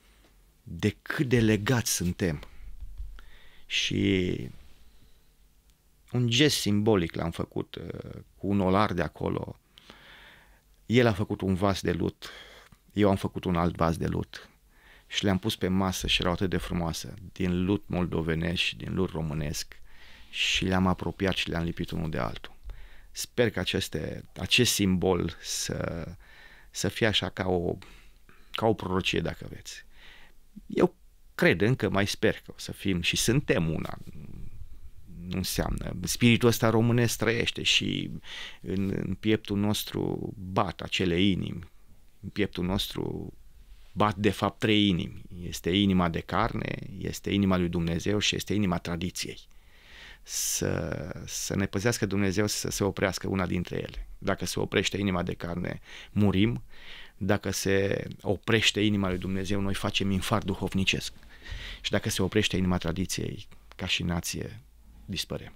de cât de legați suntem. Și un gest simbolic l-am făcut cu un olar de acolo. El a făcut un vas de lut, eu am făcut un alt vas de lut și le-am pus pe masă și erau atât de frumoase, din lut moldovenesc și din lut românesc, și le-am apropiat și le-am lipit unul de altul. Sper că aceste, acest simbol să, să fie așa ca o, ca o prorocie, dacă vreți. Eu cred, încă mai sper că o să fim și suntem una. Nu înseamnă. Spiritul ăsta românesc trăiește și în, în pieptul nostru bat acele inimi. În pieptul nostru bat de fapt trei inimi. Este inima de carne, este inima lui Dumnezeu și este inima tradiției. Să, să ne păzească Dumnezeu să se oprească una dintre ele. Dacă se oprește inima de carne, murim. Dacă se oprește inima lui Dumnezeu, noi facem infart duhovnicesc. Și dacă se oprește inima tradiției, ca și nație, dispărem.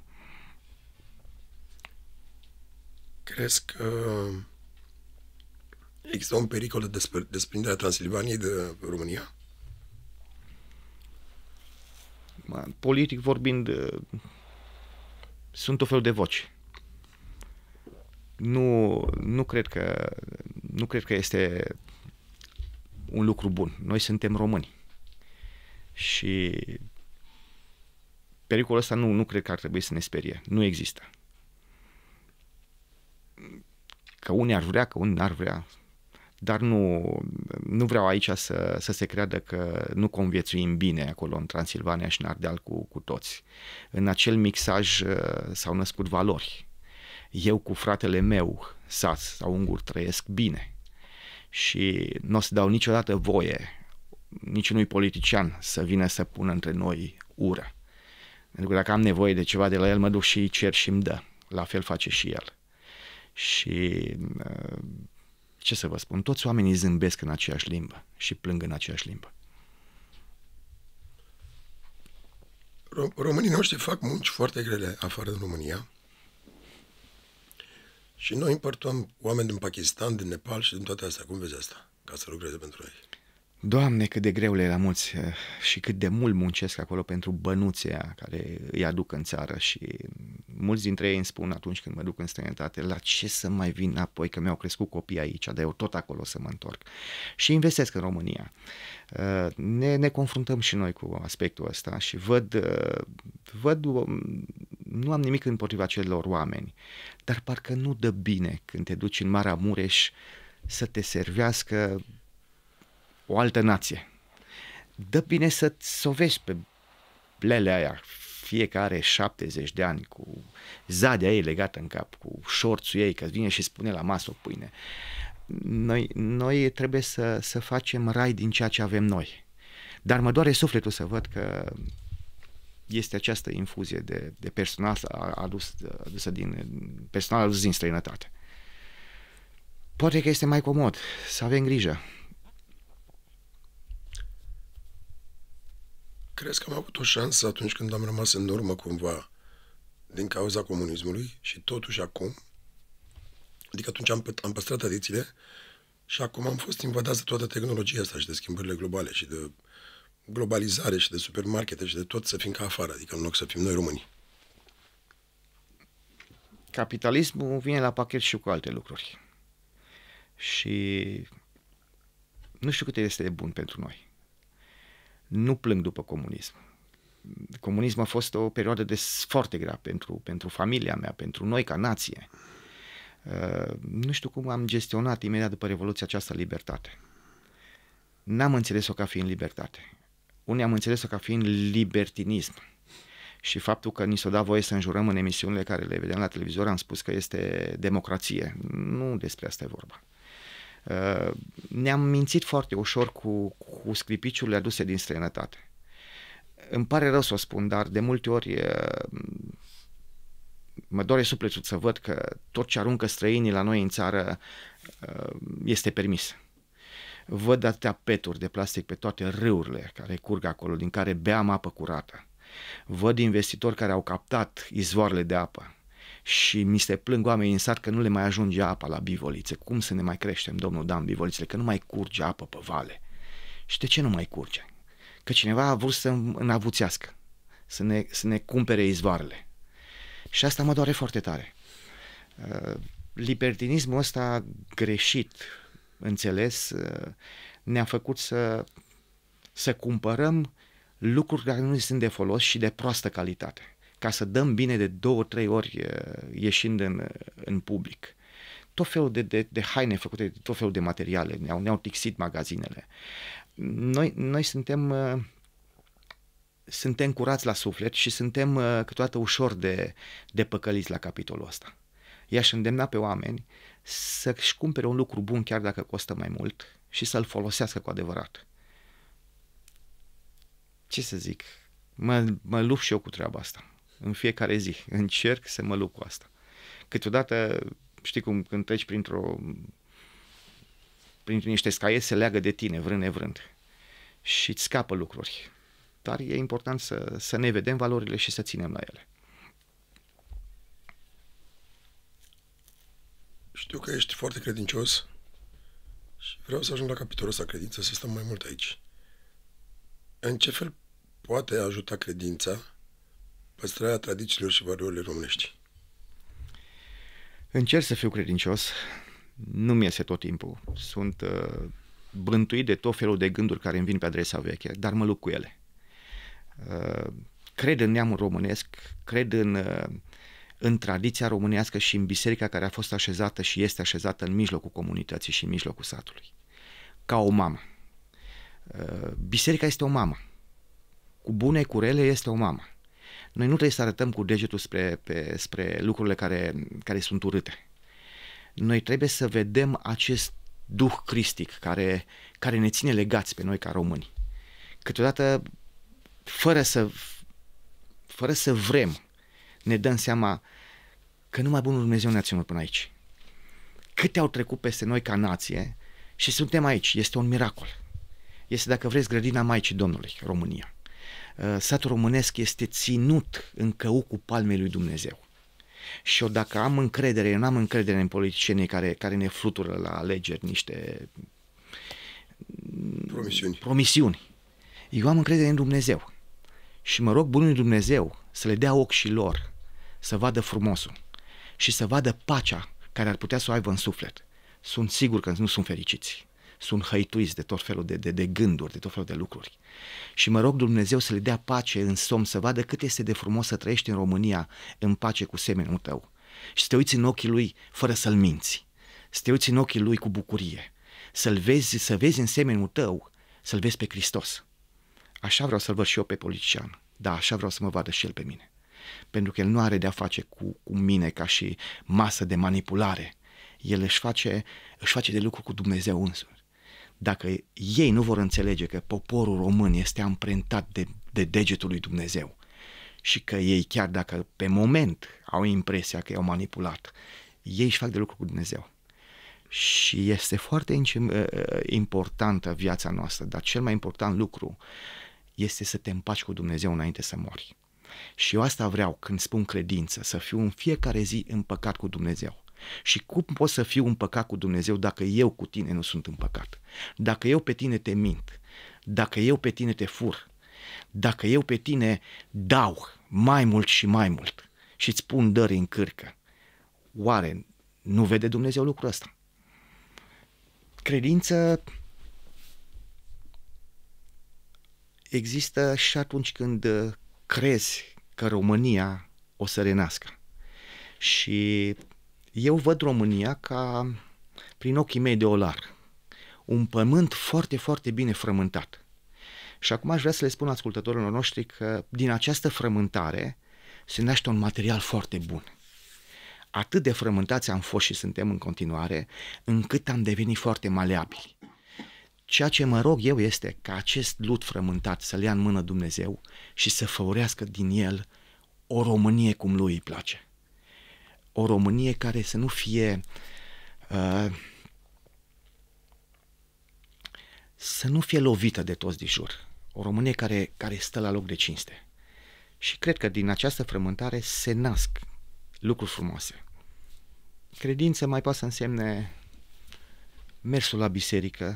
Crezi că există un pericol de desprinderea Transilvaniei de România? Politic vorbind, sunt o fel de voci. Nu, nu, cred că, nu cred că este un lucru bun. Noi suntem români. Și pericolul ăsta nu, nu cred că ar trebui să ne sperie. Nu există. Că unii ar vrea, că unii n-ar vrea. Dar nu, nu vreau aici să, să se creadă că nu conviețuim bine acolo în Transilvania și în Ardeal cu, cu toți. În acel mixaj s-au născut valori. Eu cu fratele meu, sas sau ungur, trăiesc bine. Și nu o să dau niciodată voie niciunui politician să vină să pună între noi ură. Pentru că dacă am nevoie de ceva de la el, mă duc și îi cer și îmi dă. La fel face și el. Și ce să vă spun, toți oamenii zâmbesc în aceeași limbă și plâng în aceeași limbă. Românii noștri fac munci foarte grele afară din România și noi importăm oameni din Pakistan, din Nepal și din toate astea. Cum vezi asta? Ca să lucreze pentru ei. Doamne, cât de greu le la mulți și cât de mult muncesc acolo pentru bănuția care îi aduc în țară și mulți dintre ei îmi spun atunci când mă duc în străinătate, la ce să mai vin apoi, că mi-au crescut copii aici, dar eu tot acolo să mă întorc. Și investesc în România. Ne, ne confruntăm și noi cu aspectul ăsta și văd, văd, nu am nimic împotriva celor oameni, dar parcă nu dă bine când te duci în Maramureș să te servească o altă nație. Dă bine să-ți o vezi pe plelea aia, fiecare șaptezeci de ani, cu zadea ei legată în cap, cu șorțul ei, că vine și spune la masă o pâine. Noi, noi trebuie să, să facem rai din ceea ce avem noi. Dar mă doare sufletul să văd că este această infuzie de, de personal adus, adusă din, personal adus din străinătate. Poate că este mai comod, să avem grijă. Crezi că am avut o șansă atunci când am rămas în urmă cumva din cauza comunismului și totuși acum, adică atunci am, am păstrat tradițiile și acum am fost invadați de toată tehnologia asta și de schimbările globale și de globalizare și de supermarkete și de tot să fim ca afară, adică în loc să fim noi români. Capitalismul vine la pachet și cu alte lucruri. Și nu știu cât este de bun pentru noi. Nu plâng după comunism. Comunismul a fost o perioadă de foarte grea pentru, pentru familia mea, pentru noi ca nație. Uh, nu știu cum am gestionat imediat după Revoluția această libertate. N-am înțeles-o ca fiind libertate. Unii am înțeles-o ca fiind libertinism. Și faptul că ni s-o da voie să înjurăm în emisiunile care le vedem la televizor, am spus că este democrație. Nu despre asta e vorba. Uh, ne-am mințit foarte ușor cu, cu scripiciurile aduse din străinătate. Îmi pare rău să o spun, dar de multe ori uh, mă doare sufletul să văd că tot ce aruncă străinii la noi în țară uh, este permis. Văd atâtea peturi de plastic pe toate râurile care curg acolo, din care beam apă curată. Văd investitori care au captat izvoarele de apă. Și mi se plâng oamenii în sat că nu le mai ajunge apa la bivolițe. Cum să ne mai creștem, domnul Dan, bivolițele? Că nu mai curge apă pe vale. Și de ce nu mai curge? Că cineva a vrut să înavuțească, să ne, să ne cumpere izvoarele. Și asta mă doare foarte tare. Uh, libertinismul ăsta greșit, înțeles, uh, ne-a făcut să, să cumpărăm lucruri care nu ne sunt de folos și de proastă calitate, ca să dăm bine de două, trei ori uh, ieșind în, în public. Tot felul de, de, de haine făcute, tot felul de materiale, ne-au, ne-au tixit magazinele. Noi, noi suntem, uh, suntem curați la suflet și suntem uh, câteodată ușor de, de păcăliți la capitolul ăsta. I-aș îndemna pe oameni să-și cumpere un lucru bun chiar dacă costă mai mult și să-l folosească cu adevărat. Ce să zic? Mă, mă lupt și eu cu treaba asta. În fiecare zi încerc să mă lupt cu asta. Câteodată, știi cum, când treci printr-o printre niște scaie, se leagă de tine, vrând nevrând. Și îți scapă lucruri. Dar e important să, să ne vedem valorile și să ținem la ele. Știu că ești foarte credincios și vreau să ajung la capitolul ăsta credință, să stăm mai mult aici. În ce fel poate ajuta credința păstrarea tradițiilor și valorile românești? Încerc să fiu credincios, nu mi iese tot timpul. Sunt uh, bântuit de tot felul de gânduri care îmi vin pe adresa veche, dar mă lupt cu ele. Uh, cred în neamul românesc, cred în, uh, în tradiția românească și în biserica care a fost așezată și este așezată în mijlocul comunității și în mijlocul satului. Ca o mamă. Uh, biserica este o mamă. Cu bune, cu rele, este o mamă. Noi nu trebuie să arătăm cu degetul spre, pe, spre lucrurile care, care sunt urâte. Noi trebuie să vedem acest duh cristic care, care ne ține legați pe noi ca români. Câteodată, fără să, fără să vrem, ne dăm seama că numai Bunul Dumnezeu ne-a ținut până aici. Câte au trecut peste noi ca nație și suntem aici. Este un miracol. Este, dacă vreți, grădina Maicii Domnului, România. Satul românesc este ținut în căucul palmei lui Dumnezeu. Și eu dacă am încredere, eu n-am încredere în politicienii care, care ne flutură la alegeri niște promisiuni. promisiuni. Eu am încredere în Dumnezeu. Și mă rog Bunului Dumnezeu să le dea ochii lor, să vadă frumosul și să vadă pacea care ar putea să o aibă în suflet. Sunt sigur că nu sunt fericiți. Sunt hăituiți de tot felul de, de, de gânduri, de tot felul de lucruri. Și mă rog Dumnezeu să le dea pace în somn, să vadă cât este de frumos să trăiești în România în pace cu semenul tău. Și să te uiți în ochii lui fără să-l minți. Să te uiți în ochii lui cu bucurie. Să-l vezi, să vezi în semenul tău, să-l vezi pe Hristos. Așa vreau să-l văd și eu pe politician. Da, așa vreau să mă vadă și el pe mine. Pentru că el nu are de-a face cu, cu mine ca și masă de manipulare. El își face, își face de lucru cu Dumnezeu însuși. Dacă ei nu vor înțelege că poporul român este amprentat de, de degetul lui Dumnezeu și că ei, chiar dacă pe moment au impresia că i-au manipulat, ei își fac de lucru cu Dumnezeu. Și este foarte importantă viața noastră, dar cel mai important lucru este să te împaci cu Dumnezeu înainte să mori. Și eu asta vreau când spun credință, să fiu în fiecare zi împăcat cu Dumnezeu. Și cum pot să fiu împăcat cu Dumnezeu dacă eu cu tine nu sunt împăcat? Dacă eu pe tine te mint, dacă eu pe tine te fur, dacă eu pe tine dau mai mult și mai mult și îți pun dări în cârcă, oare nu vede Dumnezeu lucrul ăsta? Credință există și atunci când crezi că România o să renască. Și eu văd România ca, prin ochii mei de olar, un pământ foarte, foarte bine frământat. Și acum aș vrea să le spun ascultătorilor noștri că din această frământare se naște un material foarte bun. Atât de frământați am fost și suntem în continuare, încât am devenit foarte maleabili. Ceea ce mă rog eu este ca acest lut frământat să-l ia în mână Dumnezeu și să făurească din el o Românie cum lui îi place. O Românie care să nu fie uh, să nu fie lovită de toți din jur. O Românie care, care stă la loc de cinste. Și cred că din această frământare se nasc lucruri frumoase. Credință mai poate să însemne mersul la biserică,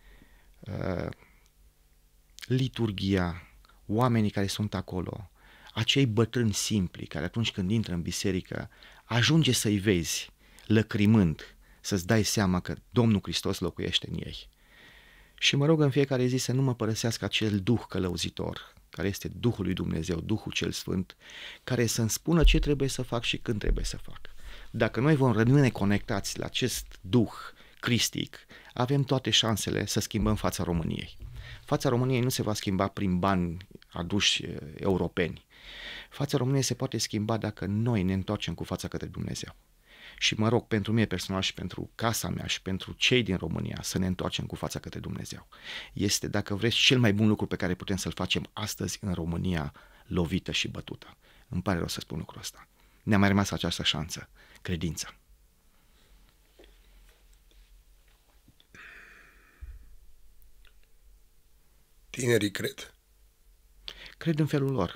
uh, liturghia, oamenii care sunt acolo, acei bătrâni simpli care atunci când intră în biserică ajunge să-i vezi lăcrimând, să-ți dai seama că Domnul Hristos locuiește în ei. Și mă rog în fiecare zi să nu mă părăsească acel Duh călăuzitor, care este Duhul lui Dumnezeu, Duhul cel Sfânt, care să-mi spună ce trebuie să fac și când trebuie să fac. Dacă noi vom rămâne conectați la acest Duh cristic, avem toate șansele să schimbăm fața României. Fața României nu se va schimba prin bani aduși europeni. Fața României se poate schimba dacă noi ne întoarcem cu fața către Dumnezeu. Și mă rog pentru mine personal și pentru casa mea și pentru cei din România să ne întoarcem cu fața către Dumnezeu. Este, dacă vreți, cel mai bun lucru pe care putem să-l facem astăzi în România lovită și bătută. Îmi pare rău să spun lucrul ăsta. Ne-a mai rămas această șansă, credința. Tinerii cred. Cred în felul lor.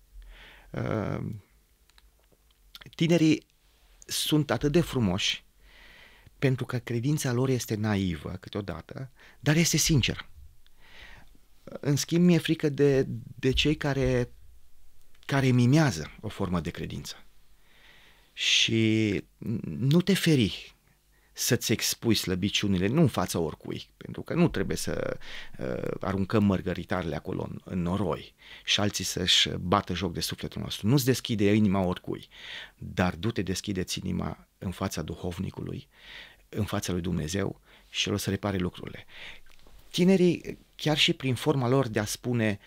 Tinerii sunt atât de frumoși pentru că credința lor este naivă câteodată, dar este sinceră. În schimb, mi-e frică de, de cei care, care mimează o formă de credință. Și nu te feri să-ți expui slăbiciunile, nu în fața oricui, pentru că nu trebuie să uh, aruncăm mărgăritarele acolo în, în noroi și alții să-și bată joc de sufletul nostru. Nu-ți deschide inima oricui, dar du-te, deschide-ți inima în fața duhovnicului, în fața lui Dumnezeu și el o să repare lucrurile. Tinerii, chiar și prin forma lor de a spune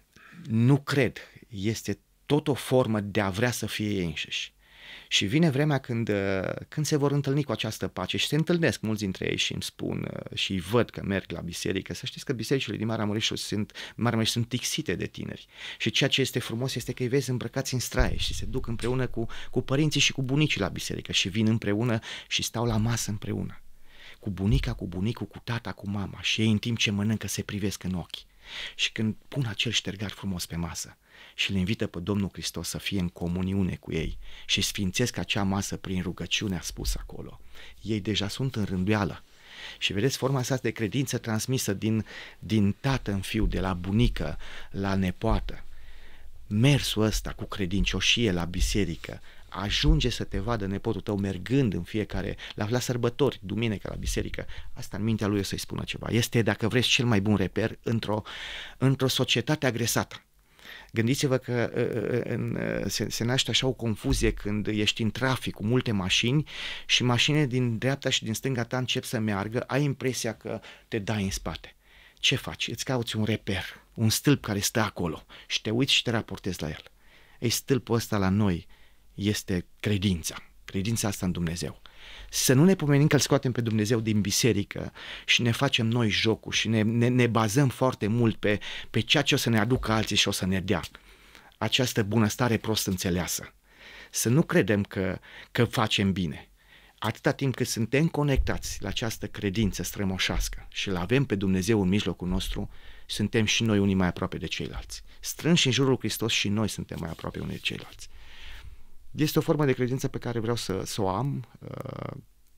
nu cred, este tot o formă de a vrea să fie ei înșiși. Și vine vremea când, când se vor întâlni cu această pace și se întâlnesc mulți dintre ei și îmi spun și văd că merg la biserică. Să știți că bisericile din Maramureș sunt, Maramureș sunt tixite de tineri și ceea ce este frumos este că îi vezi îmbrăcați în straie și se duc împreună cu, cu părinții și cu bunicii la biserică și vin împreună și stau la masă împreună. Cu bunica, cu bunicul, cu tata, cu mama și ei în timp ce mănâncă se privesc în ochi. Și când pun acel ștergar frumos pe masă și le invită pe Domnul Hristos să fie în comuniune cu ei și sfințesc acea masă prin rugăciunea spusă acolo, ei deja sunt în rânduială. Și vedeți forma asta de credință transmisă din, din tată în fiu, de la bunică la nepoată. Mersul ăsta cu credincioșie la biserică, ajunge să te vadă nepotul tău mergând în fiecare, la, la sărbători, duminică la biserică, asta în mintea lui o să-i spună ceva. Este, dacă vreți, cel mai bun reper într-o, într-o societate agresată. Gândiți-vă că în, se, se naște așa o confuzie când ești în trafic cu multe mașini și mașinile din dreapta și din stânga ta încep să meargă, ai impresia că te dai în spate. Ce faci? Îți cauți un reper, un stâlp care stă acolo și te uiți și te raportezi la el. Ei, stâlpul ăsta la noi este credința, credința asta în Dumnezeu. Să nu ne pomenim că îl scoatem pe Dumnezeu din biserică și ne facem noi jocul și ne, ne, ne bazăm foarte mult pe, pe ceea ce o să ne aducă alții și o să ne dea această bunăstare prost înțeleasă. Să nu credem că, că facem bine. Atâta timp cât suntem conectați la această credință strămoșească și îl avem pe Dumnezeu în mijlocul nostru, suntem și noi unii mai aproape de ceilalți. Strânși în jurul lui Hristos și noi suntem mai aproape unii de ceilalți. Este o formă de credință pe care vreau să, să o am uh,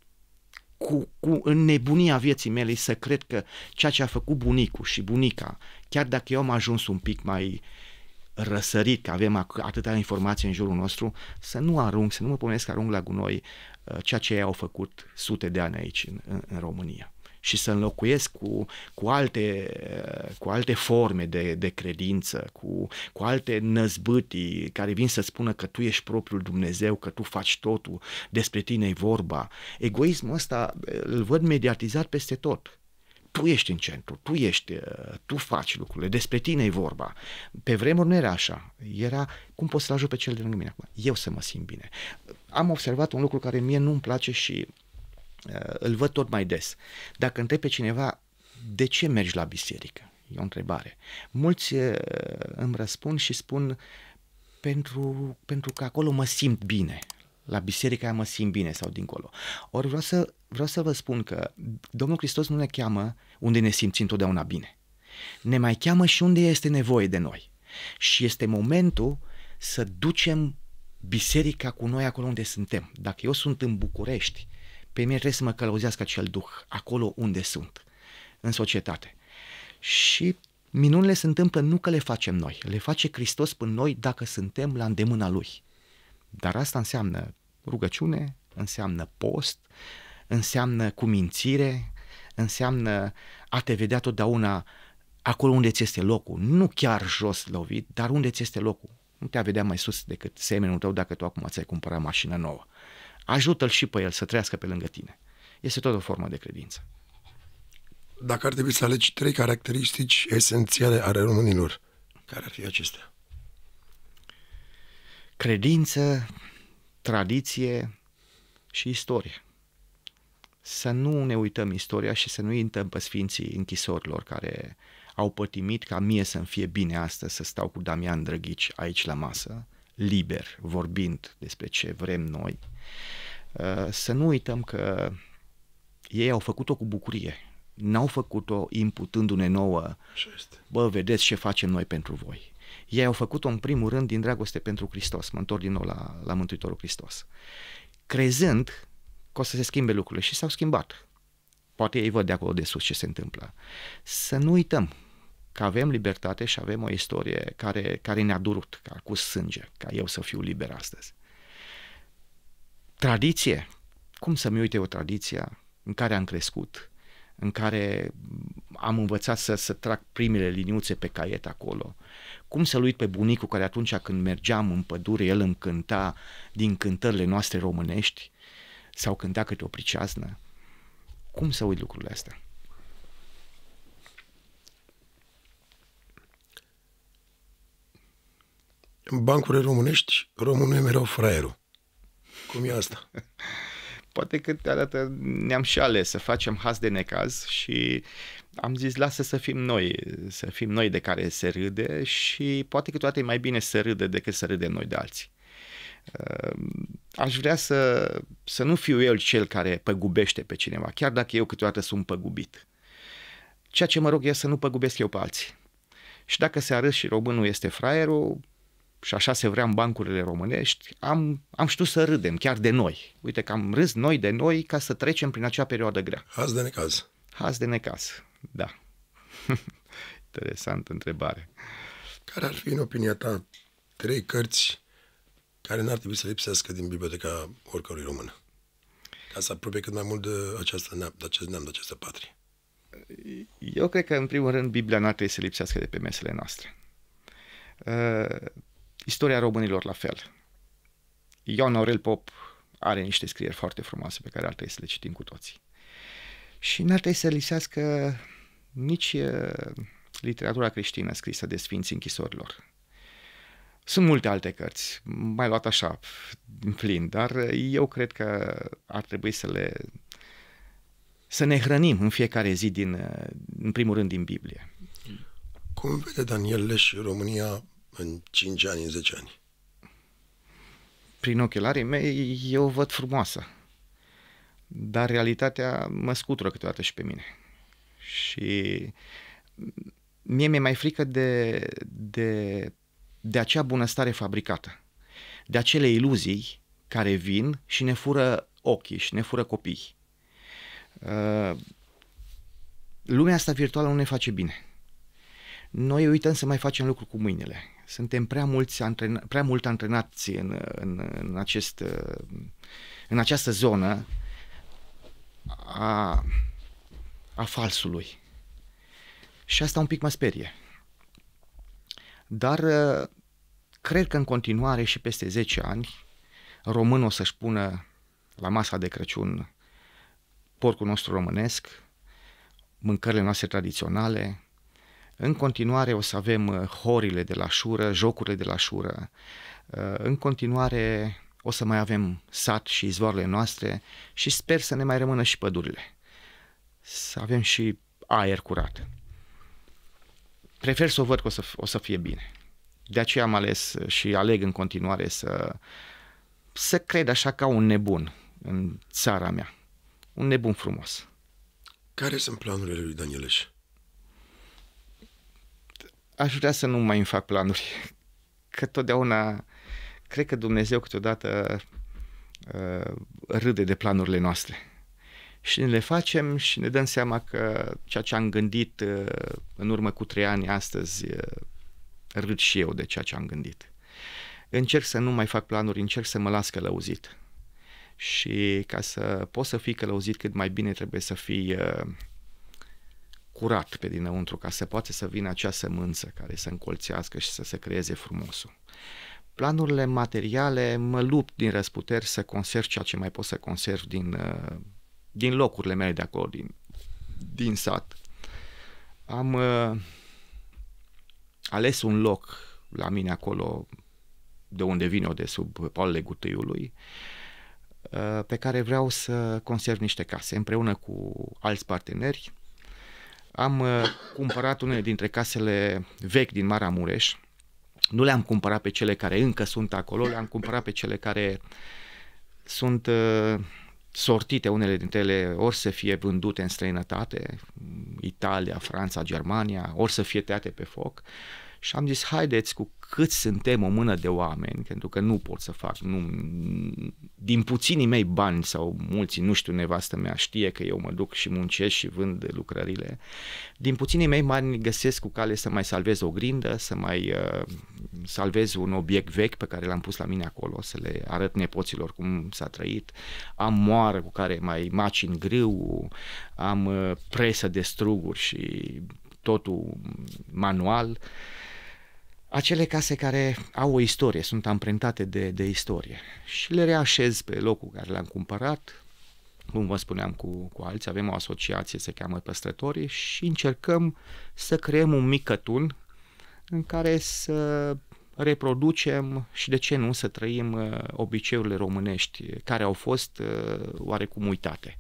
cu, cu în nebunia vieții mele, să cred că ceea ce a făcut bunicul și bunica, chiar dacă eu am ajuns un pic mai răsărit, că avem atâta informație în jurul nostru, să nu arunc, să nu mă pomenesc că arunc la gunoi uh, ceea ce ei au făcut sute de ani aici în, în, în România. Și să înlocuiesc cu, cu, alte, cu alte forme de, de credință, cu, cu alte năzbâtii care vin să spună că tu ești propriul Dumnezeu, că tu faci totul, despre tine e vorba. Egoismul ăsta îl văd mediatizat peste tot. Tu ești în centru, tu ești, tu faci lucrurile, despre tine e vorba. Pe vremuri nu era așa, era cum poți să-l ajut pe cel de lângă mine, eu să mă simt bine. Am observat un lucru care mie nu-mi place și îl văd tot mai des. Dacă întreb pe cineva de ce mergi la biserică, e o întrebare. Mulți îmi răspund și spun pentru, pentru că acolo mă simt bine. La biserica aia mă simt bine sau dincolo. Ori vreau să, vreau să vă spun că Domnul Hristos nu ne cheamă unde ne simțim întotdeauna bine. Ne mai cheamă și unde este nevoie de noi. Și este momentul să ducem biserica cu noi acolo unde suntem. Dacă eu sunt în București, pe mine trebuie să mă călăuzească acel Duh acolo unde sunt, în societate. Și Minunile se întâmplă nu că le facem noi, le face Hristos până noi dacă suntem la îndemâna Lui. Dar asta înseamnă rugăciune, înseamnă post, înseamnă cumințire, înseamnă a te vedea totdeauna acolo unde ți este locul, nu chiar jos lovit, dar unde ți este locul. Nu te-a vedea mai sus decât semenul tău dacă tu acum ți-ai cumpărat mașină nouă. Ajută-l și pe el să trăiască pe lângă tine. Este tot o formă de credință. Dacă ar trebui să alegi trei caracteristici esențiale ale românilor, care ar fi acestea? Credință, tradiție și istorie. Să nu ne uităm istoria și să nu uităm pe sfinții închisorilor care au pătimit ca mie să-mi fie bine astăzi să stau cu Damian Drăghici aici la masă, liber, vorbind despre ce vrem noi. Să nu uităm că ei au făcut-o cu bucurie. N-au făcut-o imputându-ne nouă, bă, vedeți ce facem noi pentru voi. Ei au făcut-o în primul rând din dragoste pentru Hristos. Mă întorc din nou la, la Mântuitorul Hristos. Crezând că o să se schimbe lucrurile și s-au schimbat. Poate ei văd de acolo de sus ce se întâmplă. Să nu uităm că avem libertate și avem o istorie care, care ne-a durut, ca cu sânge, ca eu să fiu liber astăzi. Tradiție. Cum să-mi uite o tradiție în care am crescut, în care am învățat să, să trag primele liniuțe pe caiet acolo. Cum să-l uit pe bunicul care atunci când mergeam în pădure, el îmi cânta din cântările noastre românești sau cânta câte o priceaznă. Cum să uit lucrurile astea? În bancurile românești, românul e mereu fraierul. Cum e asta? Poate că câteodată ne-am și ales să facem haz de necaz și am zis lasă să fim noi, să fim noi de care se râde și poate că toate e mai bine să râde decât să râdem noi de alții. Aș vrea să, să nu fiu eu cel care păgubește pe cineva, chiar dacă eu câteodată sunt păgubit. Ceea ce mă rog e să nu păgubesc eu pe alții. Și dacă se arăt și românul este fraierul, și așa se vrea în bancurile românești, am, am știut să râdem, chiar de noi. Uite că am râs noi de noi ca să trecem prin acea perioadă grea. Haz de necaz. Haz de necaz, da. Interesantă întrebare. Care ar fi, în opinia ta, trei cărți care n-ar trebui să lipsească din biblioteca oricărui român? Ca să apropie cât mai mult de, această neam, de acest neam, de această patrie. Eu cred că, în primul rând, Biblia n-ar trebui să lipsească de pe mesele noastre. Uh, Istoria românilor la fel. Ioan Aurel Pop are niște scrieri foarte frumoase pe care ar trebui să le citim cu toții. Și n-ar trebui să lipsească nici uh, literatura creștină scrisă de sfinții închisorilor. Sunt multe alte cărți, mai luat așa, în plin, dar eu cred că ar trebui să le să ne hrănim în fiecare zi, din, în primul rând, din Biblie. Cum vede Daniel Leș România în cinci ani, în zece ani? Prin ochelarii mei eu o văd frumoasă, dar realitatea mă scutură câteodată și pe mine. Și mie mi-e mai frică de, de, de acea bunăstare fabricată, de acele iluzii care vin și ne fură ochii și ne fură copiii. Uh, lumea asta virtuală nu ne face bine. Noi uităm să mai facem lucruri cu mâinile. Suntem prea, mulți antrena- prea mult antrenați în, în, în, acest, în această zonă a, a falsului. Și asta un pic mă sperie. Dar cred că în continuare și peste zece ani românul o să-și pună la masa de Crăciun porcul nostru românesc, mâncările noastre tradiționale. În continuare o să avem horile de la șură, jocurile de la șură. În continuare o să mai avem sat și izvoarele noastre și sper să ne mai rămână și pădurile. Să avem și aer curat. Prefer să o văd că o să, o să fie bine. De aceea am ales și aleg în continuare să, să cred așa ca un nebun în țara mea. Un nebun frumos. Care sunt planurile lui Daniel Leș? Aș vrea să nu mai îmi fac planuri, că totdeauna, cred că Dumnezeu câteodată uh, râde de planurile noastre Și le facem și ne dăm seama că ceea ce am gândit în urmă cu trei ani, astăzi râd și eu de ceea ce am gândit. Încerc să nu mai fac planuri, încerc să mă las călăuzit. Și ca să poți să fii călăuzit cât mai bine, trebuie să fii uh, curat pe dinăuntru, ca să poate să vină acea sămânță care să încolțească și să se creeze frumosul. Planurile materiale, mă lupt din răsputeri să conserv ceea ce mai pot să conserv din, uh, din locurile mele de acolo, din, din sat. Am uh, ales un loc la mine acolo, de unde vin eu, de sub palele Gutâiului, pe care vreau să conserv niște case împreună cu alți parteneri. Am cumpărat unele dintre casele vechi din Maramureș. Nu le-am cumpărat pe cele care încă sunt acolo, le-am cumpărat pe cele care sunt sortite, unele dintre ele ori să fie vândute în străinătate, Italia, Franța, Germania, ori să fie tăiate pe foc. Și am zis, haideți, cu cât suntem o mână de oameni, pentru că nu pot să fac, nu, din puținii mei bani sau mulți, nu știu, nevastă mea știe că eu mă duc și muncesc și vând lucrările, din puținii mei bani găsesc cu cale să mai salvez o grindă, să mai uh, salvez un obiect vechi pe care l-am pus la mine acolo, să le arăt nepoților cum s-a trăit, am moară cu care mai macin grâu, am uh, presă de struguri și totul manual. Acele case care au o istorie, sunt amprentate de, de istorie și le reașez pe locul care le-am cumpărat, cum vă spuneam cu, cu alții, avem o asociație, se cheamă Păstrătorii și încercăm să creăm un mic cătun în care să reproducem și de ce nu să trăim uh, obiceiurile românești care au fost uh, oarecum uitate.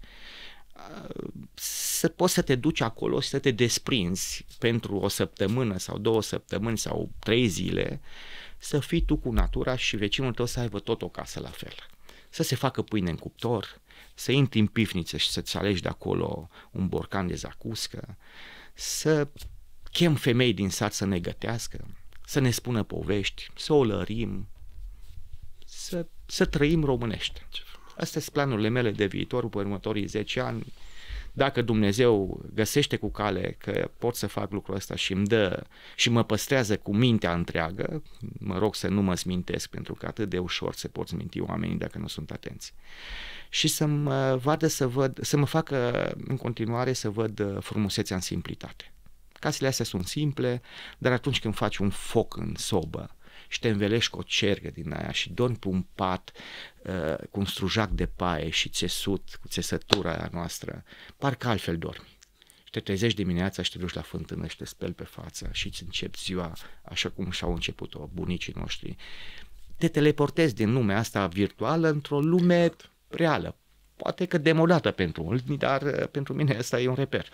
Să poți să te duci acolo și să te desprinzi pentru o săptămână sau două săptămâni sau trei zile, să fii tu cu natura și vecinul tău să aibă tot o casă la fel. Să se facă pâine în cuptor, să intri în pivniță și să-ți alegi de acolo un borcan de zacuscă, să chem femei din sat să ne gătească, să ne spună povești, să o lărim, să, să trăim românește. Astea sunt planurile mele de viitor pe următorii zece ani. Dacă Dumnezeu găsește cu cale că pot să fac lucrul ăsta și îmi dă și mă păstrează cu mintea întreagă, mă rog să nu mă smintesc, pentru că atât de ușor se pot sminti oamenii dacă nu sunt atenți. Și să mă vadă să văd, să mă facă în continuare să văd frumusețea în simplitate. Casele astea sunt simple, dar atunci când faci un foc în sobă și te învelești cu o cergă din aia și dormi pe un pat uh, cu un strujac de paie și țesut, cu țesătura aia noastră, parcă altfel dormi. Și te trezești dimineața și te duci la fântână și te speli pe față și îți începi ziua așa cum și-au început-o bunicii noștri. Te teleportezi din lumea asta virtuală într-o lume reală. Poate că demodată pentru mulți, dar uh, pentru mine asta e un reper.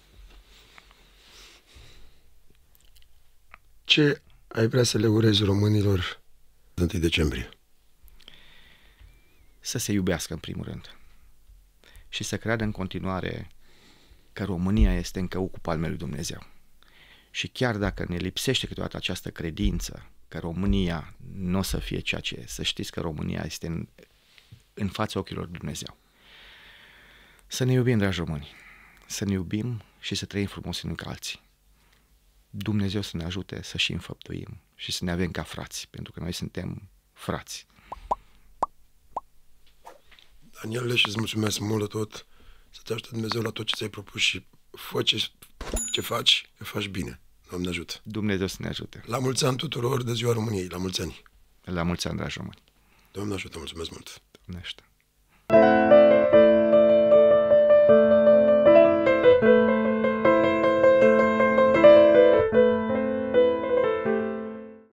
Ce ai vrea să le urezi românilor de întâi decembrie? Să se iubească în primul rând și să creadă în continuare că România este încă cu palmele lui Dumnezeu. Și chiar dacă ne lipsește câteodată această credință că România nu o să fie ceea ce e, să știți că România este în, în fața ochilor lui Dumnezeu. Să ne iubim, dragi români, să ne iubim și să trăim frumos unii ca alții. Dumnezeu să ne ajute să și înfăptuim și să ne avem ca frați, pentru că noi suntem frați. Daniel, și îți mulțumesc mult de tot, să te ajute Dumnezeu la tot ce ți-ai propus și fă ce, ce faci, că faci bine. Doamne ajută. Dumnezeu să ne ajute. La mulți ani tuturor de Ziua României, la mulți ani. La mulți ani, dragi români. Doamne ajută, mulțumesc mult. Doamne ajută.